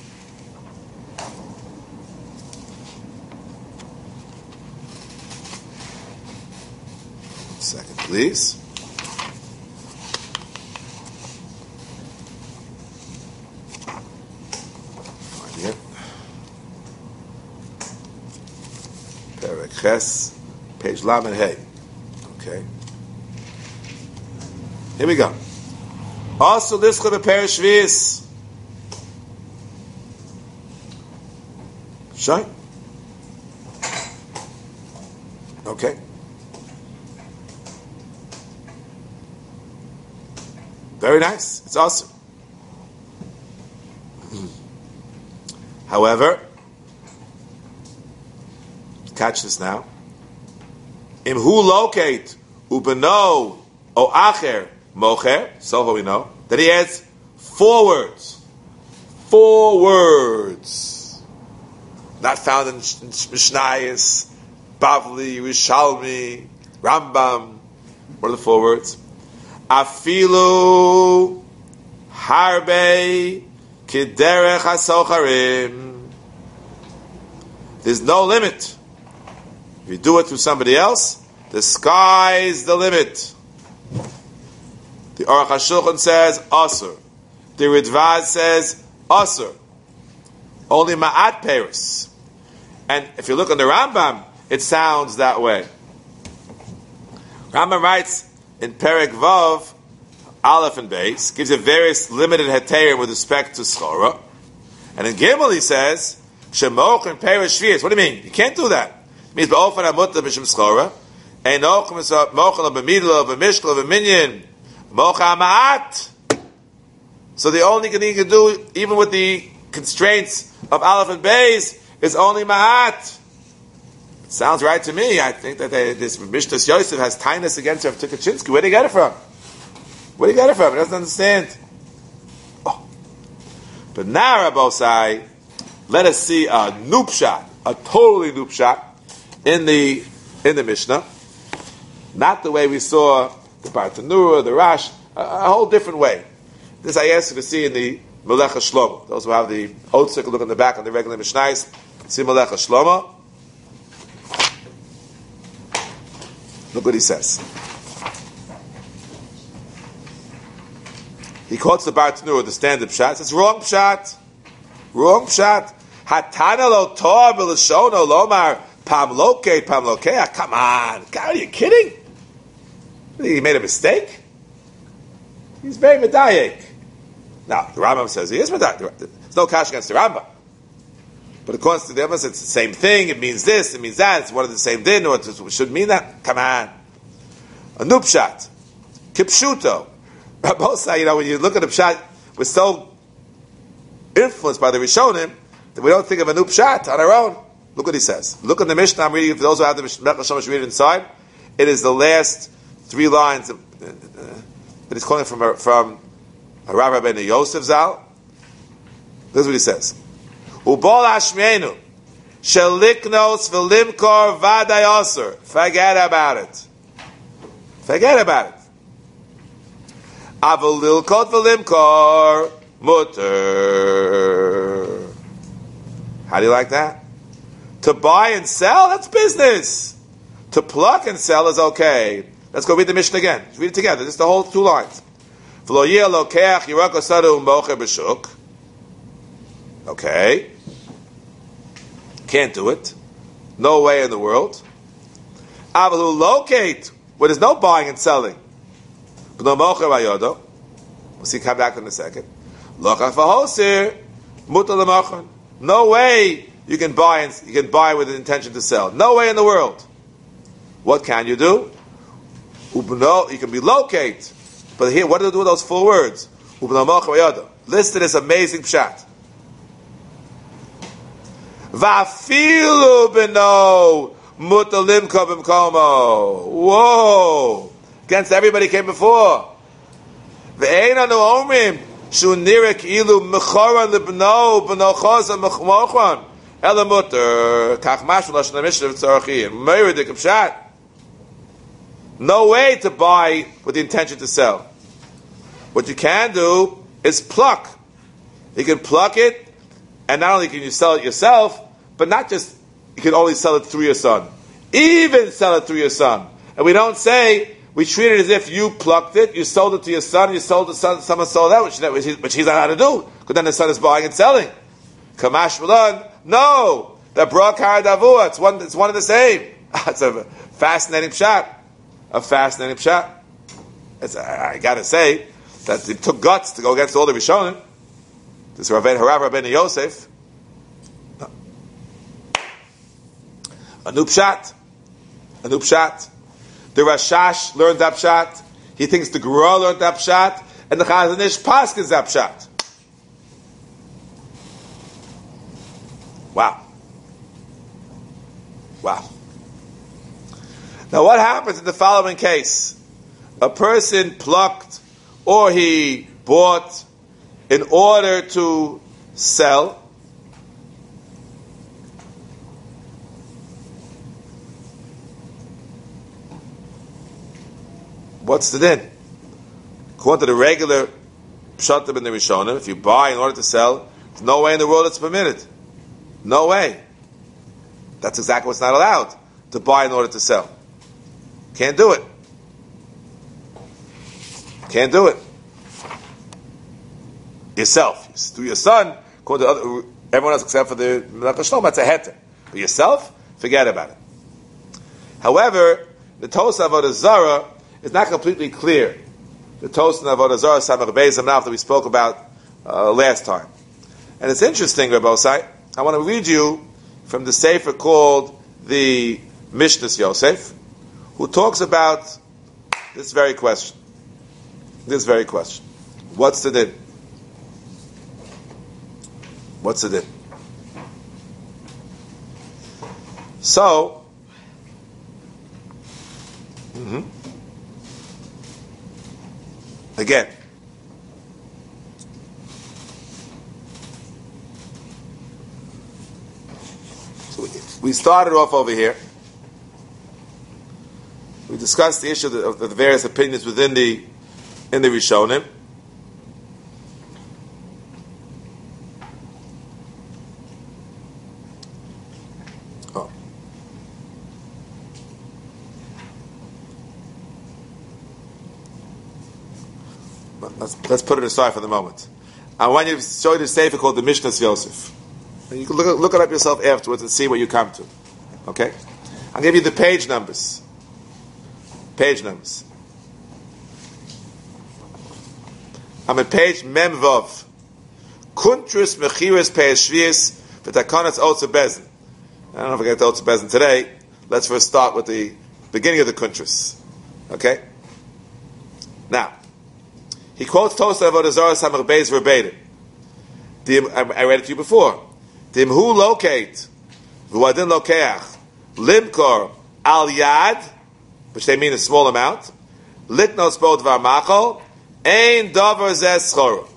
One second, please. Find it. Perek Ches, page Lamed Hey. Okay. Here we go. Also, this clip of Perish Shvius. Shine. Okay. Very nice. It's awesome. However, catch this now. Im hu locate ubeno o acher mocher. So far we know that he adds four words. Four words. Not found in Mishnayos, Bavli, Rishalmi, Rambam. What are the four words? Afilu harbe kiderech hasocharim. There's no limit. If you do it to somebody else, the sky's the limit. The Aruch HaShulchan says asur. The Ridvad says asur. Only ma'at peris. And if you look on the Rambam, it sounds that way. Rambam writes in Perek Vav, Aleph and Beis, gives you various limited heterim with respect to schora. And in Gimel he says, Shemoch and Perish Shvius. What do you mean? You can't do that. It means Ba'ofen HaMutter B'Shem Schora. Einoch Mochel B'Midlo B'Mishkel B'Minyan Mocha Ma'at. So the only thing you can do, even with the constraints of Aleph and Beis, is only Ma'at. It sounds right to me. I think that they, this Mishtas Yosef has tinus against Rav Tukachinsky. Where did he get it from? Where did he get it from? He doesn't understand. Oh. But now, Rabbosai, let us see a noob shot, a totally noob shot in the in the Mishnah. Not the way we saw the Bartanura, the Rash, a, a whole different way. This I asked you to see in the Melecha Shlomo. Those who have the Otzik, look in the back on the regular Mishnayos, see Melecha Shlomo. Look what he says. He quotes the Bartanura, the standard pshat. It's wrong pshat. Wrong pshat. Hatana lo tor b'lashono lomar pam loke pam lokea. Come on, God, are you kidding? He made a mistake. He's very medayek. Now the Rambam says he is medayek. There's no kash against the Rambam. But according to the others, it's the same thing. It means this. It means that. It's one of the same din. Or it should mean that. Come on. A nupshat. Kipshuto. Both say, you know, when you look at the pshat, we're so influenced by the Rishonim that we don't think of a nupshat on our own. Look what he says. Look at the Mishnah I'm reading. For those who have the Mishnah, read it inside. It is the last three lines. Of, uh, it is calling from from Rav Ben Yosef Zal. This is what he says. Ubol Hashmeinu sheliknos v'limkor vaday osur. Forget about it. Forget about it. Avol lilkot v'limkor mutter. How do you like that? To buy and sell, that's business. To pluck and sell is okay. Let's go read the Mishnah again. Let's read it together. Just the whole two lines. Okay. Can't do it. No way in the world. Avalu locate where there's no buying and selling. We'll see, come back in a second. No way you can buy and you can buy with an intention to sell. No way in the world. What can you do? Ubno, you can be locate. But here, what do they do with those four words? Listed as amazing pshat. Vafilu beno mutalimko b'mkomo. Whoa! Against everybody came before. Ve'eina no omrim shu nirek ilu mechoran lebno b'no chosa mechmochran ela mutter kach mashma lashon ha-mishnah v'tzorchi and meiredik pshat. No way to buy with the intention to sell. What you can do is pluck. You can pluck it, and not only can you sell it yourself, but not just, you can only sell it through your son. Even sell it through your son. And we don't say, we treat it as if you plucked it, you sold it to your son, you sold it to son, someone sold that, which, which, he, which he's not how to do. Because then the son is buying and selling. Kamash Malan, no. The Brakar Davua, it's one, it's one and the same. It's a fascinating shot. A fascinating pshat. It's, I, I gotta say that it took guts to go against all the Rishonim. This Rav Harav Ben Yosef. No. A new pshat. A new pshat. The Rashash learned that pshat. He thinks the Gura learned that pshat. And the Chazon Ish paskins that pshat. Wow. Wow. Now what happens in the following case? A person plucked or he bought in order to sell. What's the din? According to the regular pshatim in the Rishonim, if you buy in order to sell, there's no way in the world it's permitted. No way. That's exactly what's not allowed, to buy in order to sell. Can't do it. Can't do it. Yourself. Through your son, according to other, everyone else except for the Melech HaShalom, that's a heter. But yourself, forget about it. However, the Tosa Avodah Zarah is not completely clear. The Tosa Avodah Zarah, Samach Beis Amnaf, that we spoke about uh, last time. And it's interesting, Rabbi Osai, I want to read you from the Sefer called the Mishnas Yosef, who talks about this very question. This very question. What's the din? What's the din? So, mm-hmm. Again, so we, we started off over here. We discussed the issue of the various opinions within the in the Rishonim. Oh. Let's, let's put it aside for the moment. I want you to show you the sefer called the Mishnas Yosef. And you can look, look it up yourself afterwards and see what you come to. Okay? I'll give you the page numbers. Page numbers. I'm at page Memvav. Kuntris Mechiris Peishvius V'Takonas Otzer Bezin. I don't know if I get to Otzer Bezin today. Let's first start with the beginning of the Kuntris. Okay? Now, he quotes Tosa Avodah Zarah Samach Beis verbatim. I read it to you before. Dimhu locate V'Wadin lokeach Limkor al Yad which they mean a small amount. Liknos bo dvar machol, ein davar zeh schora.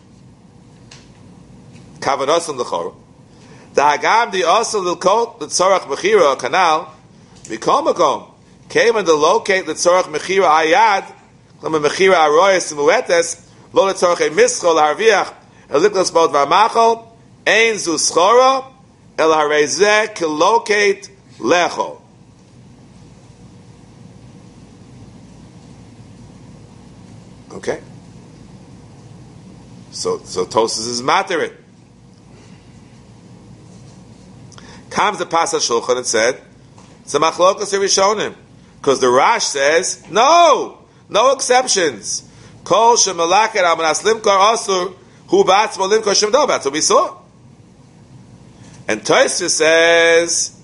Kavanos on the chor. The hagam di also l'kot l'tzorach mechira kanal mikom makom came and to locate l'tzorach mechira ayad l'ma mechira aroyes muetes lo l'tzorach a mischol harviach eliklos bod v'amachol ein zu schora el harezeh kilocate lechol. Okay. So so Tosas is materit. Comes the Pasach Shulchan and said, it's a machlokas rishonim, because the Rash says, no, no exceptions. Kol shemalaket amanas limkar asur hu ba'atzmo limkar shemdo. That's what we saw. And Tosfos says,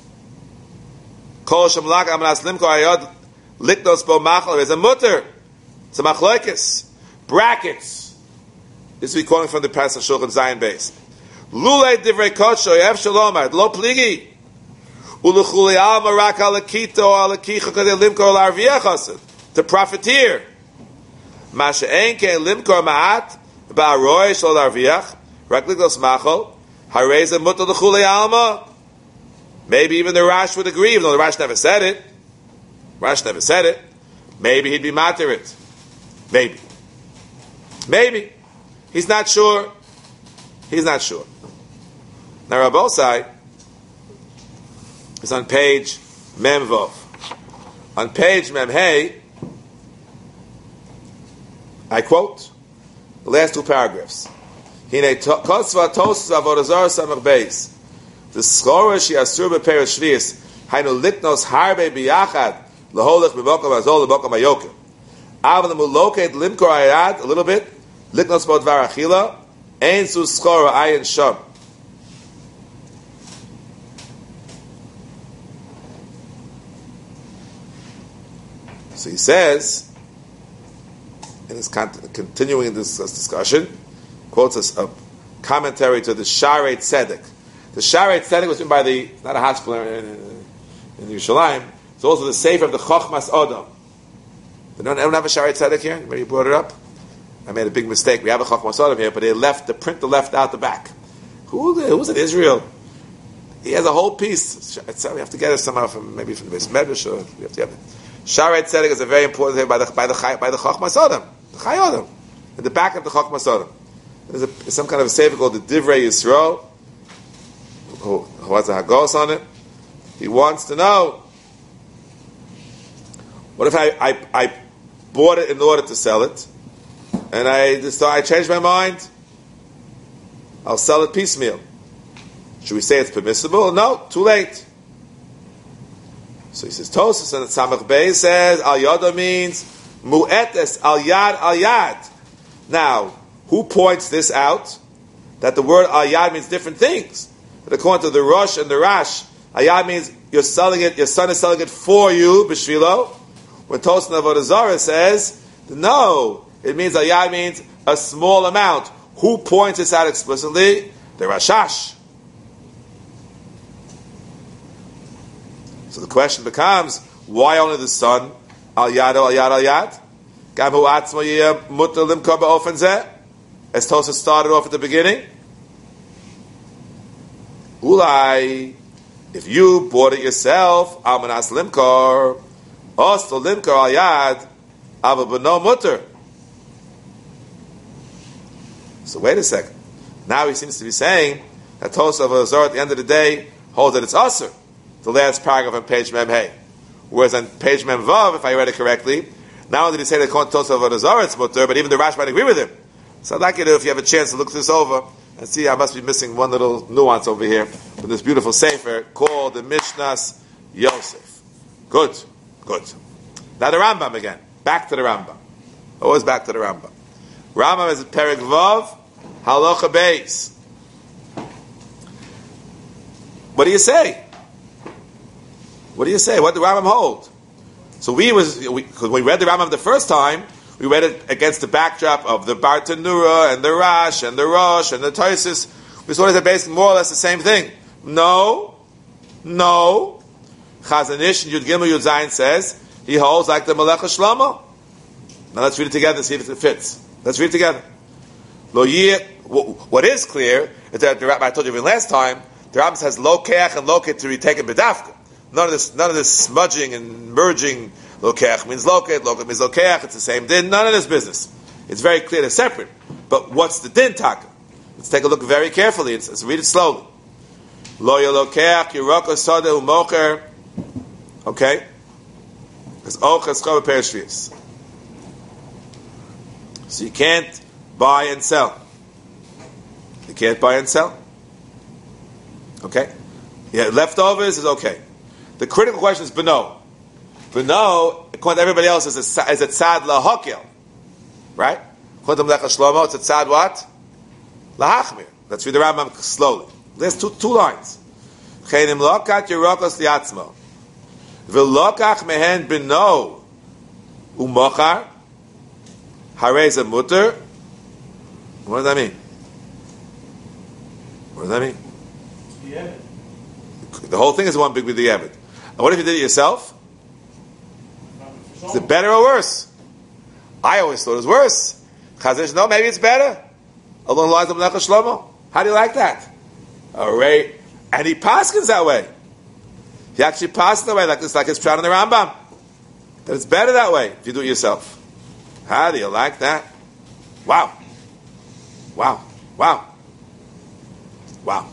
Kol shemalaket amanas limkar ayod liknos bo machal is a mutter. It's a machlokas. Brackets. This we quoting from the Pasach Shulchan Zion base. Lulei divrei kodsho yev shalomad lo pligi uluchulei alma rak alakito alakicha kadei limkor larviach asid to profiteer masha ein kein limkor ma'at ba'aroi shal larviach rak ligos machol hareza mutal luchulei alma. Maybe even the Rash would agree, even though the Rash never said it. Rash never said it. Maybe he'd be matir it. Maybe. Maybe. He's not sure. He's not sure. Now Rabbosai is on page Mem Vov. On page Mem Hey, I quote the last two paragraphs. Hine kotzva tos avodazar samach beis. The schora she asur beperes shvius hainu liknos harbe biyachad leholech b'bokom azol lebokom ayokim. Aval muloket limkor ayad a little bit liknos bod varachila ein su schora ayin sham. So he says, and he's continuing this discussion, quotes us a commentary to the Sharei Tzedek. The Sharei Tzedek was written by the, it's not a hospital in, in, in Yerushalayim, it's also the Sefer of the Chochmas Odom. Did anyone have a Sharei Tzedek here? Maybe you brought it up? I made a big mistake. We have a Chochmas Odom here, but they left, the printer left out the back. Who, who's in Israel? He has a whole piece. We have to get it somehow from, maybe from the Beis Medrash, or we have to get it. Sharei Tzedek is a very important thing by the by the by the Chochmas Odom, the Chai Odom, in the back of the Chochmas Odom. There's, a, there's some kind of a sefer called the Divrei Yisrael, who, who has a Hagos on it. He wants to know, what if I, I, I bought it in order to sell it, and I just I changed my mind? I'll sell it piecemeal. Should we say it's permissible? No, too late. So he says, Tosas and Samach Bey says, Al Yada means Mu'etes, Al Yad, Al Yad. Now, who points this out? That the word Al Yad means different things. But according to the Rosh and the Rash, Al Yad means you're selling it, your son is selling it for you, B'Shvilo. When Tosas and Avodah Zarah says, no, it means Al Yad means a small amount. Who points this out explicitly? The Rashash. So the question becomes, why only the son? Al yad, al yad, al yad. Gamu atzmo yeh mutter limkor ba'ofen zeh. As Tosas started off at the beginning. Ulai, if you bought it yourself, almanas limkor, osto limkor al yad, ava b'no mutter. So wait a second. Now he seems to be saying that Tosas of Azor at the end of the day holds that it's usher. The last paragraph on page Mem Hey. Whereas on page Mem Vav, if I read it correctly, not only did he say that Kon Tosaf of Azar it's mutter, but even the Rash might agree with him. So I'd like you to, if you have a chance to look this over and see, I must be missing one little nuance over here from this beautiful sefer called the Mishnas Yosef. Good, good. Now the Rambam again. Back to the Rambam. Always back to the Rambam. Rambam is Perek Vav, Halacha Beis. What do you say? What do you say? What did the Rambam hold? So we was we, when we read the Rambam the first time, we read it against the backdrop of the Bartanura and the Rash and the Rosh and the Tosfos. We saw that basically more or less the same thing. No, no. Chazon Ish and Yud Gimel Yud Zayin says he holds like the Melech Shlomo. Now let's read it together and see if it fits. Let's read it together. Lo yeh, what is clear is that the Rabbi, I told you even last time, the Rambam says lo keach and lo keach to be taken b'dafka. None of this, none of this smudging and merging. Lo keach means lo keach, lo keach means lo keach. It's the same din. None of this business. It's very clear they're separate. But what's the din taka? Let's take a look very carefully. Let's, let's read it slowly. Lo lo keach yiroko soda u'mocher. Okay, because och is chava perishvius. So you can't buy and sell. You can't buy and sell. Okay? Yeah, leftovers is okay. The critical question is Beno. Beno, according to everybody else, is a, is a tzad lahokel. Right? According to Melech Shlomo, it's a tzad what? Lahachmir. Let's read the Rambam slowly. There's two, two lines. Chenim lokat yerokos liatzmo. V'lokach mehen beno u'mochar harei mutter. What does that mean? What does that mean? The whole thing is one big with the Yevid. And what if you did it yourself? Is it better or worse? I always thought it was worse. Chazir, no, maybe it's better. Along the lines of Melech Shlomo. How do you like that? All right. And he paskins that way. He actually passes that way, like this, like it's proud in the Rambam. That it's better that way if you do it yourself. How do you like that? Wow. Wow. Wow. Wow.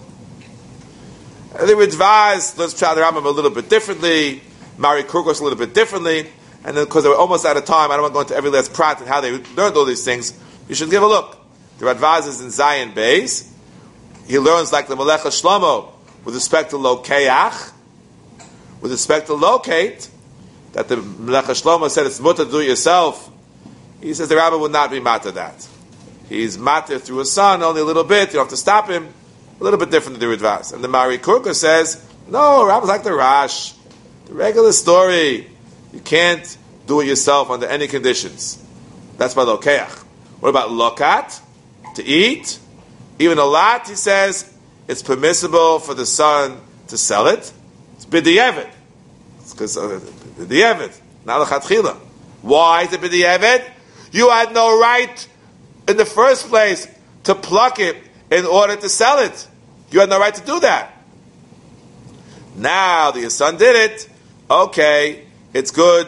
They were advised, let's try the Rambam a little bit differently, Mari Kurkos a little bit differently, and then because they were almost out of time, I don't want to go into every last prat and how they learned all these things, you should give a look. There are advisors in Zion Beis. He learns like the Melech Shlomo with respect to Lokeach, with respect to locate, that the Melech Shlomo said it's mutter to do it yourself. He says the Rabbi would not be matter that. He's matter through his son only a little bit, you don't have to stop him. A little bit different than the Ridvas. And the Mari Kurka says, no, Rabbi's like the Rash. The regular story. You can't do it yourself under any conditions. That's by Lokeach. What about Lokat? To eat? Even a lot, he says, it's permissible for the son to sell it. It's B'di'evet. It's because of B'di'evet. Not L'chatchila. Why is it B'di'evet? You had no right in the first place to pluck it in order to sell it. You had no right to do that. Now that your son did it, okay, it's good.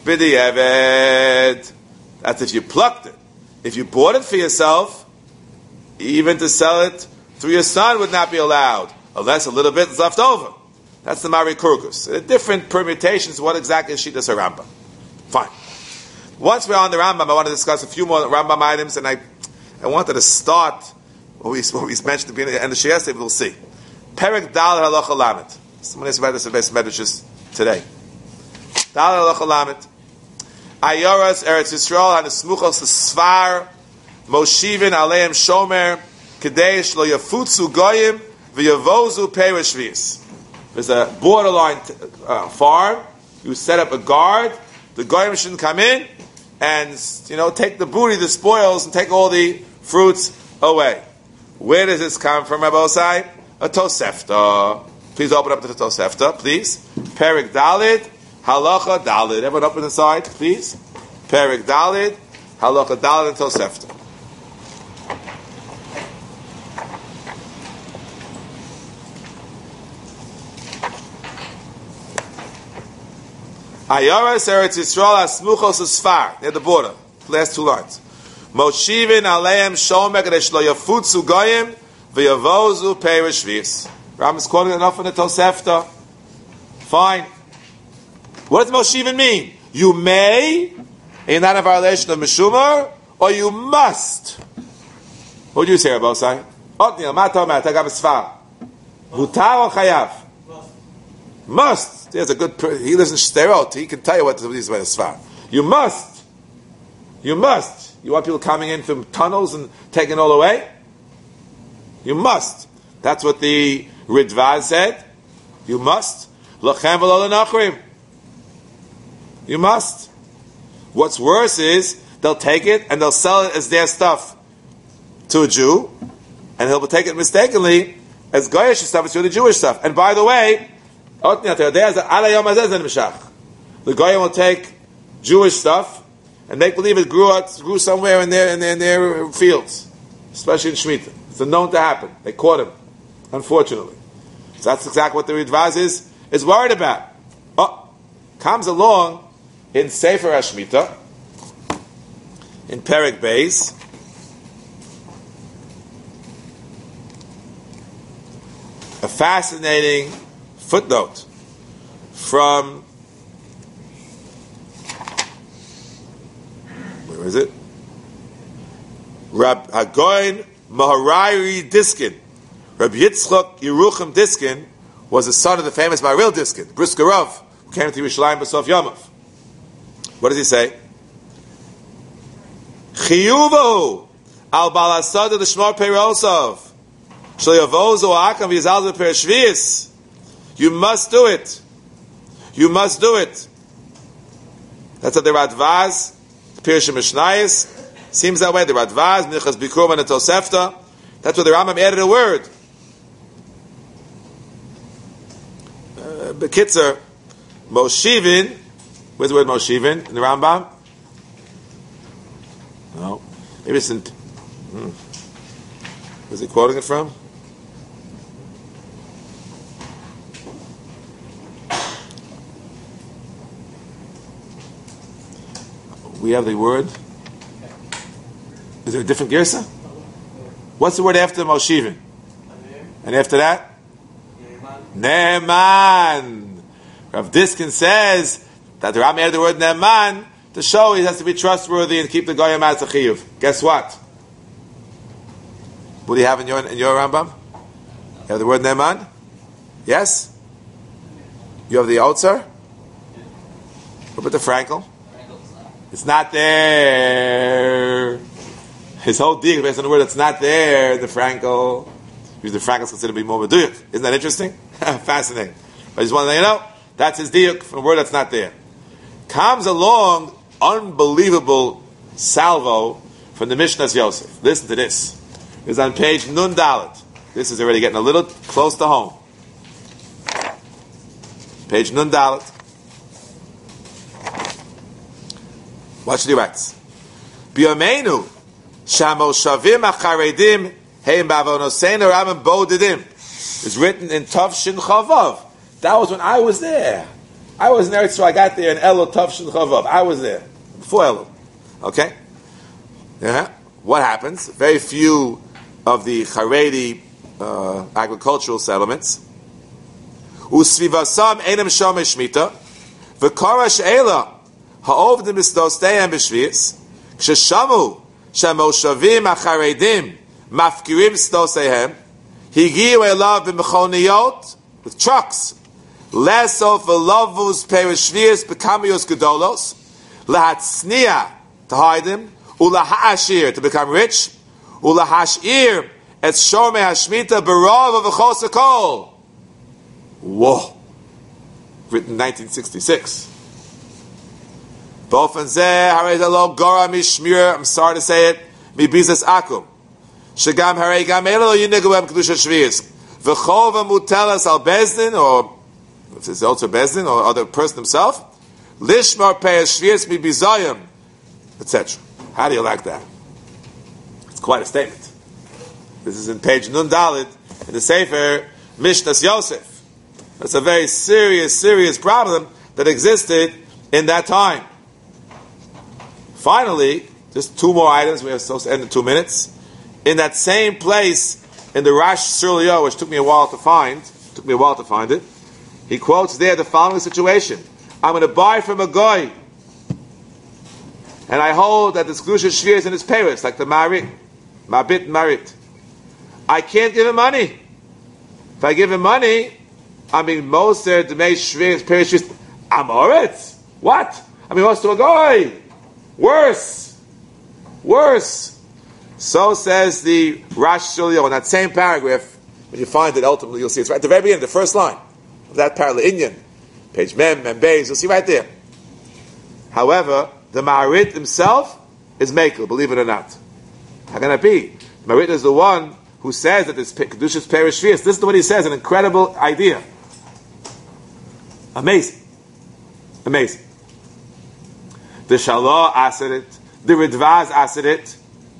B'di'evet. That's if you plucked it. If you bought it for yourself, even to sell it through your son would not be allowed, unless a little bit is left over. That's the Mari Kurkus. There are different permutations. What exactly is Shitas Rambam? Fine. Once we're on the Rambam, I want to discuss a few more Rambam items, and I, I wanted to start what we, what we mentioned at the beginning and the Shiyaseh, we'll see. Perek Dal Halacha Lamet. Someone asked about this in base medrashes today. Dal Halacha Lamet. Ayoras Eretz Yisrael and the Smuchos the Svar Moshivin Aleim Shomer Kadesh Lo Yafutzu Goyim V'Yavozu Perish Shvius. There's a borderline uh, farm. You set up a guard. The Goyim shouldn't come in and, you know, take the booty, the spoils, and take all the fruits away. Where does this come from, Rabbi Osai? A Tosefta. Please open up to the Tosefta, please. Perek Dalid, Halacha Dalid. Everyone open inside, please. Perek Dalid, Halacha Dalid, and Tosefta. Ayaras Eretz Yisrael Asmuchos Sfar, near the border. Last two lines. Moshivin Aleim Shomer Kadesh Lo Yafutzu Goyim V'Yavozu Perish Shvius. Ram is quoting enough from the Tosefta. Fine. What does Moshivin mean? You may, you're not a violation of Meshumar, or you must. What do you say, Rabbi Osai? Otniel, Mata Omer, Tagav Sfar. Mutar or Chayav? Must. There's a good. He lives in Shterot. He can tell you what these by the Sfar. You must. You must. You want people coming in from tunnels and taking it all away? You must. That's what the Ridva said. You must. Lachem v'lo l'nachrim. You must. What's worse is they'll take it and they'll sell it as their stuff to a Jew, and he'll take it mistakenly as Goyish stuff to the Jewish stuff. And by the way, the Goyim will take Jewish stuff and make believe it grew out, grew somewhere in their in their, in their fields, especially in Shemitah. It's known to happen. They caught him, unfortunately. So that's exactly what the Ridvaz is is worried about. Oh, comes along in Sefer HaShemitah, in Perek Beis, a fascinating footnote from, where is it? Rab Hagoin Maharari Diskin. Rabbi Yitzchok Yerucham Diskin was the son of the famous Maharil Diskin, Brisker Rav, who came to Yerushalayim B'Sof Yamav. What does he say? Chiyuvu al balasad the shmar peirosov sheyavozu akam v'yizalzu perishvius. You must do it. You must do it. That's what the Radvaz, the Pirush Mishnayos, seems that way. The Radvaz, Minchas Bikurim, and the Tosefta. That's what the Rambam added a word. Uh, Bekitzer, Moshivin. Where's the word Moshivin in the Rambam? No. Maybe it's in... Hmm. Where's he quoting it from? We have the word. Is there a different girsa? What's the word after Moshivin? And after that? Ne'eman. Rav Diskin says that the Rambam added the word Ne'eman to show he has to be trustworthy and keep the goyim as a chiyuv. Guess what? What do you have in your in your Rambam? You have the word Ne'eman? Yes? You have the Otzer? What about the Frankel? It's not there. His whole deal is based on the word that's not there, the Frankel. Because the Frankel is considered to be more meduyuk. Isn't that interesting? Fascinating. I just want to let you know, that's his deal from a word that's not there. Comes along unbelievable salvo from the Mishnah's Yosef. Listen to this. It's on page Nun Dalet. This is already getting a little close to home. Page Nun Dalet. Watch the writes. B'yameinu shamoshavim acharedim heim bavonoseinu ramim bodedim. It's written in Tavshin Chavav. That was when I was there. I was there, so I got there in Elo Tavshin Chavav. I was there before Elo. Okay. Yeah. What happens? Very few of the Haredi uh, agricultural settlements. Usvivasam enam shomesh shmita v'kara she'ela. Ha'ovdim isdosteim b'shvius, k'sheshamu shemoshavim acharedim mafkirim stoseihem, higiu elav b'mechoniyot, with trucks, lesof v'lovus perishvius b'kamiyos gedolos, lahatzniya, to hide them, ulahashir, to become rich, ulahashir, et shomei hashmita b'rov v'chos hakol. Whoa. Written in nineteen sixty-six. I'm sorry to say it. Mibizas akum. Shagam harei gam elo yinegavem kedusha shvius. V'chova mutelas al bezdin, or if it's also bezdin, or other person himself. Lishmar peias shvius mibizayim, et cetera. How do you like that? It's quite a statement. This is in page Nun Dalet in the Sefer Mishnas Yosef. That's a very serious, serious problem that existed in that time. Finally, just two more items. We are supposed to end in two minutes. In that same place, in the Rash Surlio, which took me a while to find, took me a while to find it, he quotes there the following situation: I'm going to buy from a guy, and I hold that the Kedusha Shvir is in his parents, like the Marit, Mabit Marit. I can't give him money. If I give him money, I mean, Moser, Demei Shvir, Perish, I'm Oretz. What? I mean, what's to a guy? Worse. Worse. So says the Rash Shulio in that same paragraph. When you find it, ultimately you'll see it's right at the very beginning, the first line of that parallel Indian. Page Mem, Mem Beis, you'll see right there. However, the Ma'arit himself is Mekel, believe it or not. How can that be? The Ma'arit is the one who says that this Kedushas Perish Shvius. This is what he says, an incredible idea. Amazing. Amazing. The Shalah asked it. The Ridvaz asked it.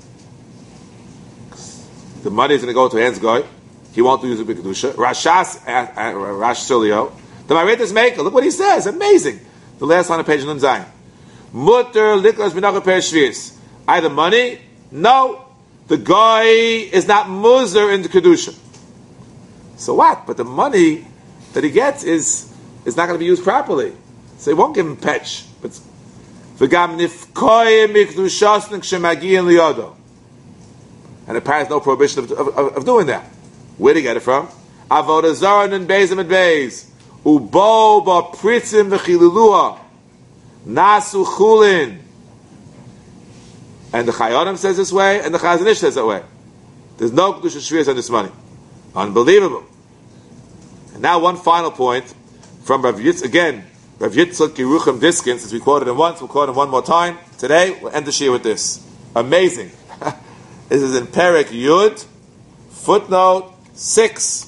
The money is going to go to hands guy. He won't use it b'kedusha. Rashas, Rash Sulio. The Maretas Maker. Look what he says. Amazing. The last line of page Nun Zayin. Mutter likos b'nachar per shvius. Either money. No. The guy is not muzer in the kedusha. So what? But the money that he gets is is not going to be used properly. So he won't give him petch. But v'gam nifkoy mikdushasnik shemagiyin liyodo. And apparently there's no prohibition of, of, of doing that. Where did he get it from? Avodah zarah and beizim and beiz. Ubo ba pritzim v'chilulua. Nasu chulin. And the Chayonim says this way, and the Chazon Ish says that way. There's no kedusha shvius on this money. Unbelievable. And now one final point from Rav Yitzchak, again, Rav Yitzchak Yerucham Diskin, since we quoted him once, we'll quote him one more time. Today, we'll end the shir with this. Amazing. This is in Perek Yud, footnote six.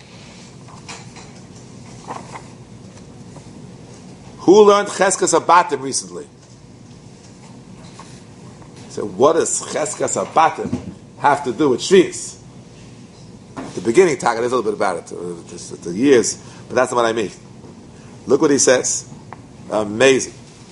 Who learned Cheskas Abatim recently? So what does Cheskas Abatim have to do with Shvius? The beginning, talking a little bit about it, uh, just the years, but that's not what I mean. Look what he says. Amazing.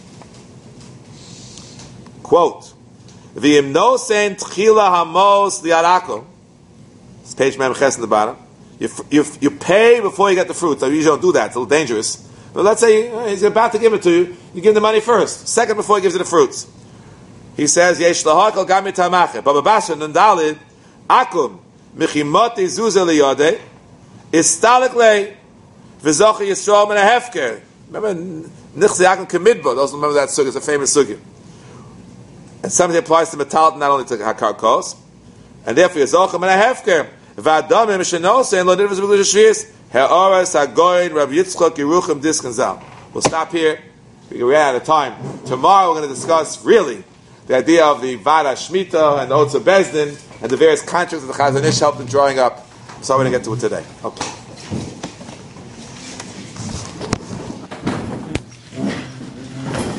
Quote, V'imno sen tchila hamos li'arako. It's page Mem Ches in the bottom. You, you, you pay before you get the fruits. I usually don't do that. It's a little dangerous. But let's say uh, he's about to give it to you. You give him the money first. Second before he gives you the fruits. He says, Yesh lahakal gam mitamache. Baba Basha nundalid akum michimoti zuza liyode istalik le v'zochi yisrael min ha'hefker. Remember nichzi akum kemidbo. Those remember that sugi. It's a famous sugi. And something applies to metal, not only to hakarkos. And therefore, Yisrael min ha'hefker. V'adamim shenose and lo nidvus b'glush shvius ha'oras ha'goyin Rav Yitzchak Yerucham Diskin Zal. We'll stop here. We ran out of time. Tomorrow we're going to discuss really the idea of the Vada Shemitah and the Otza Bezdin and the various contracts that the Chazon Ish helped in drawing up. So we're going to get to it today. Okay.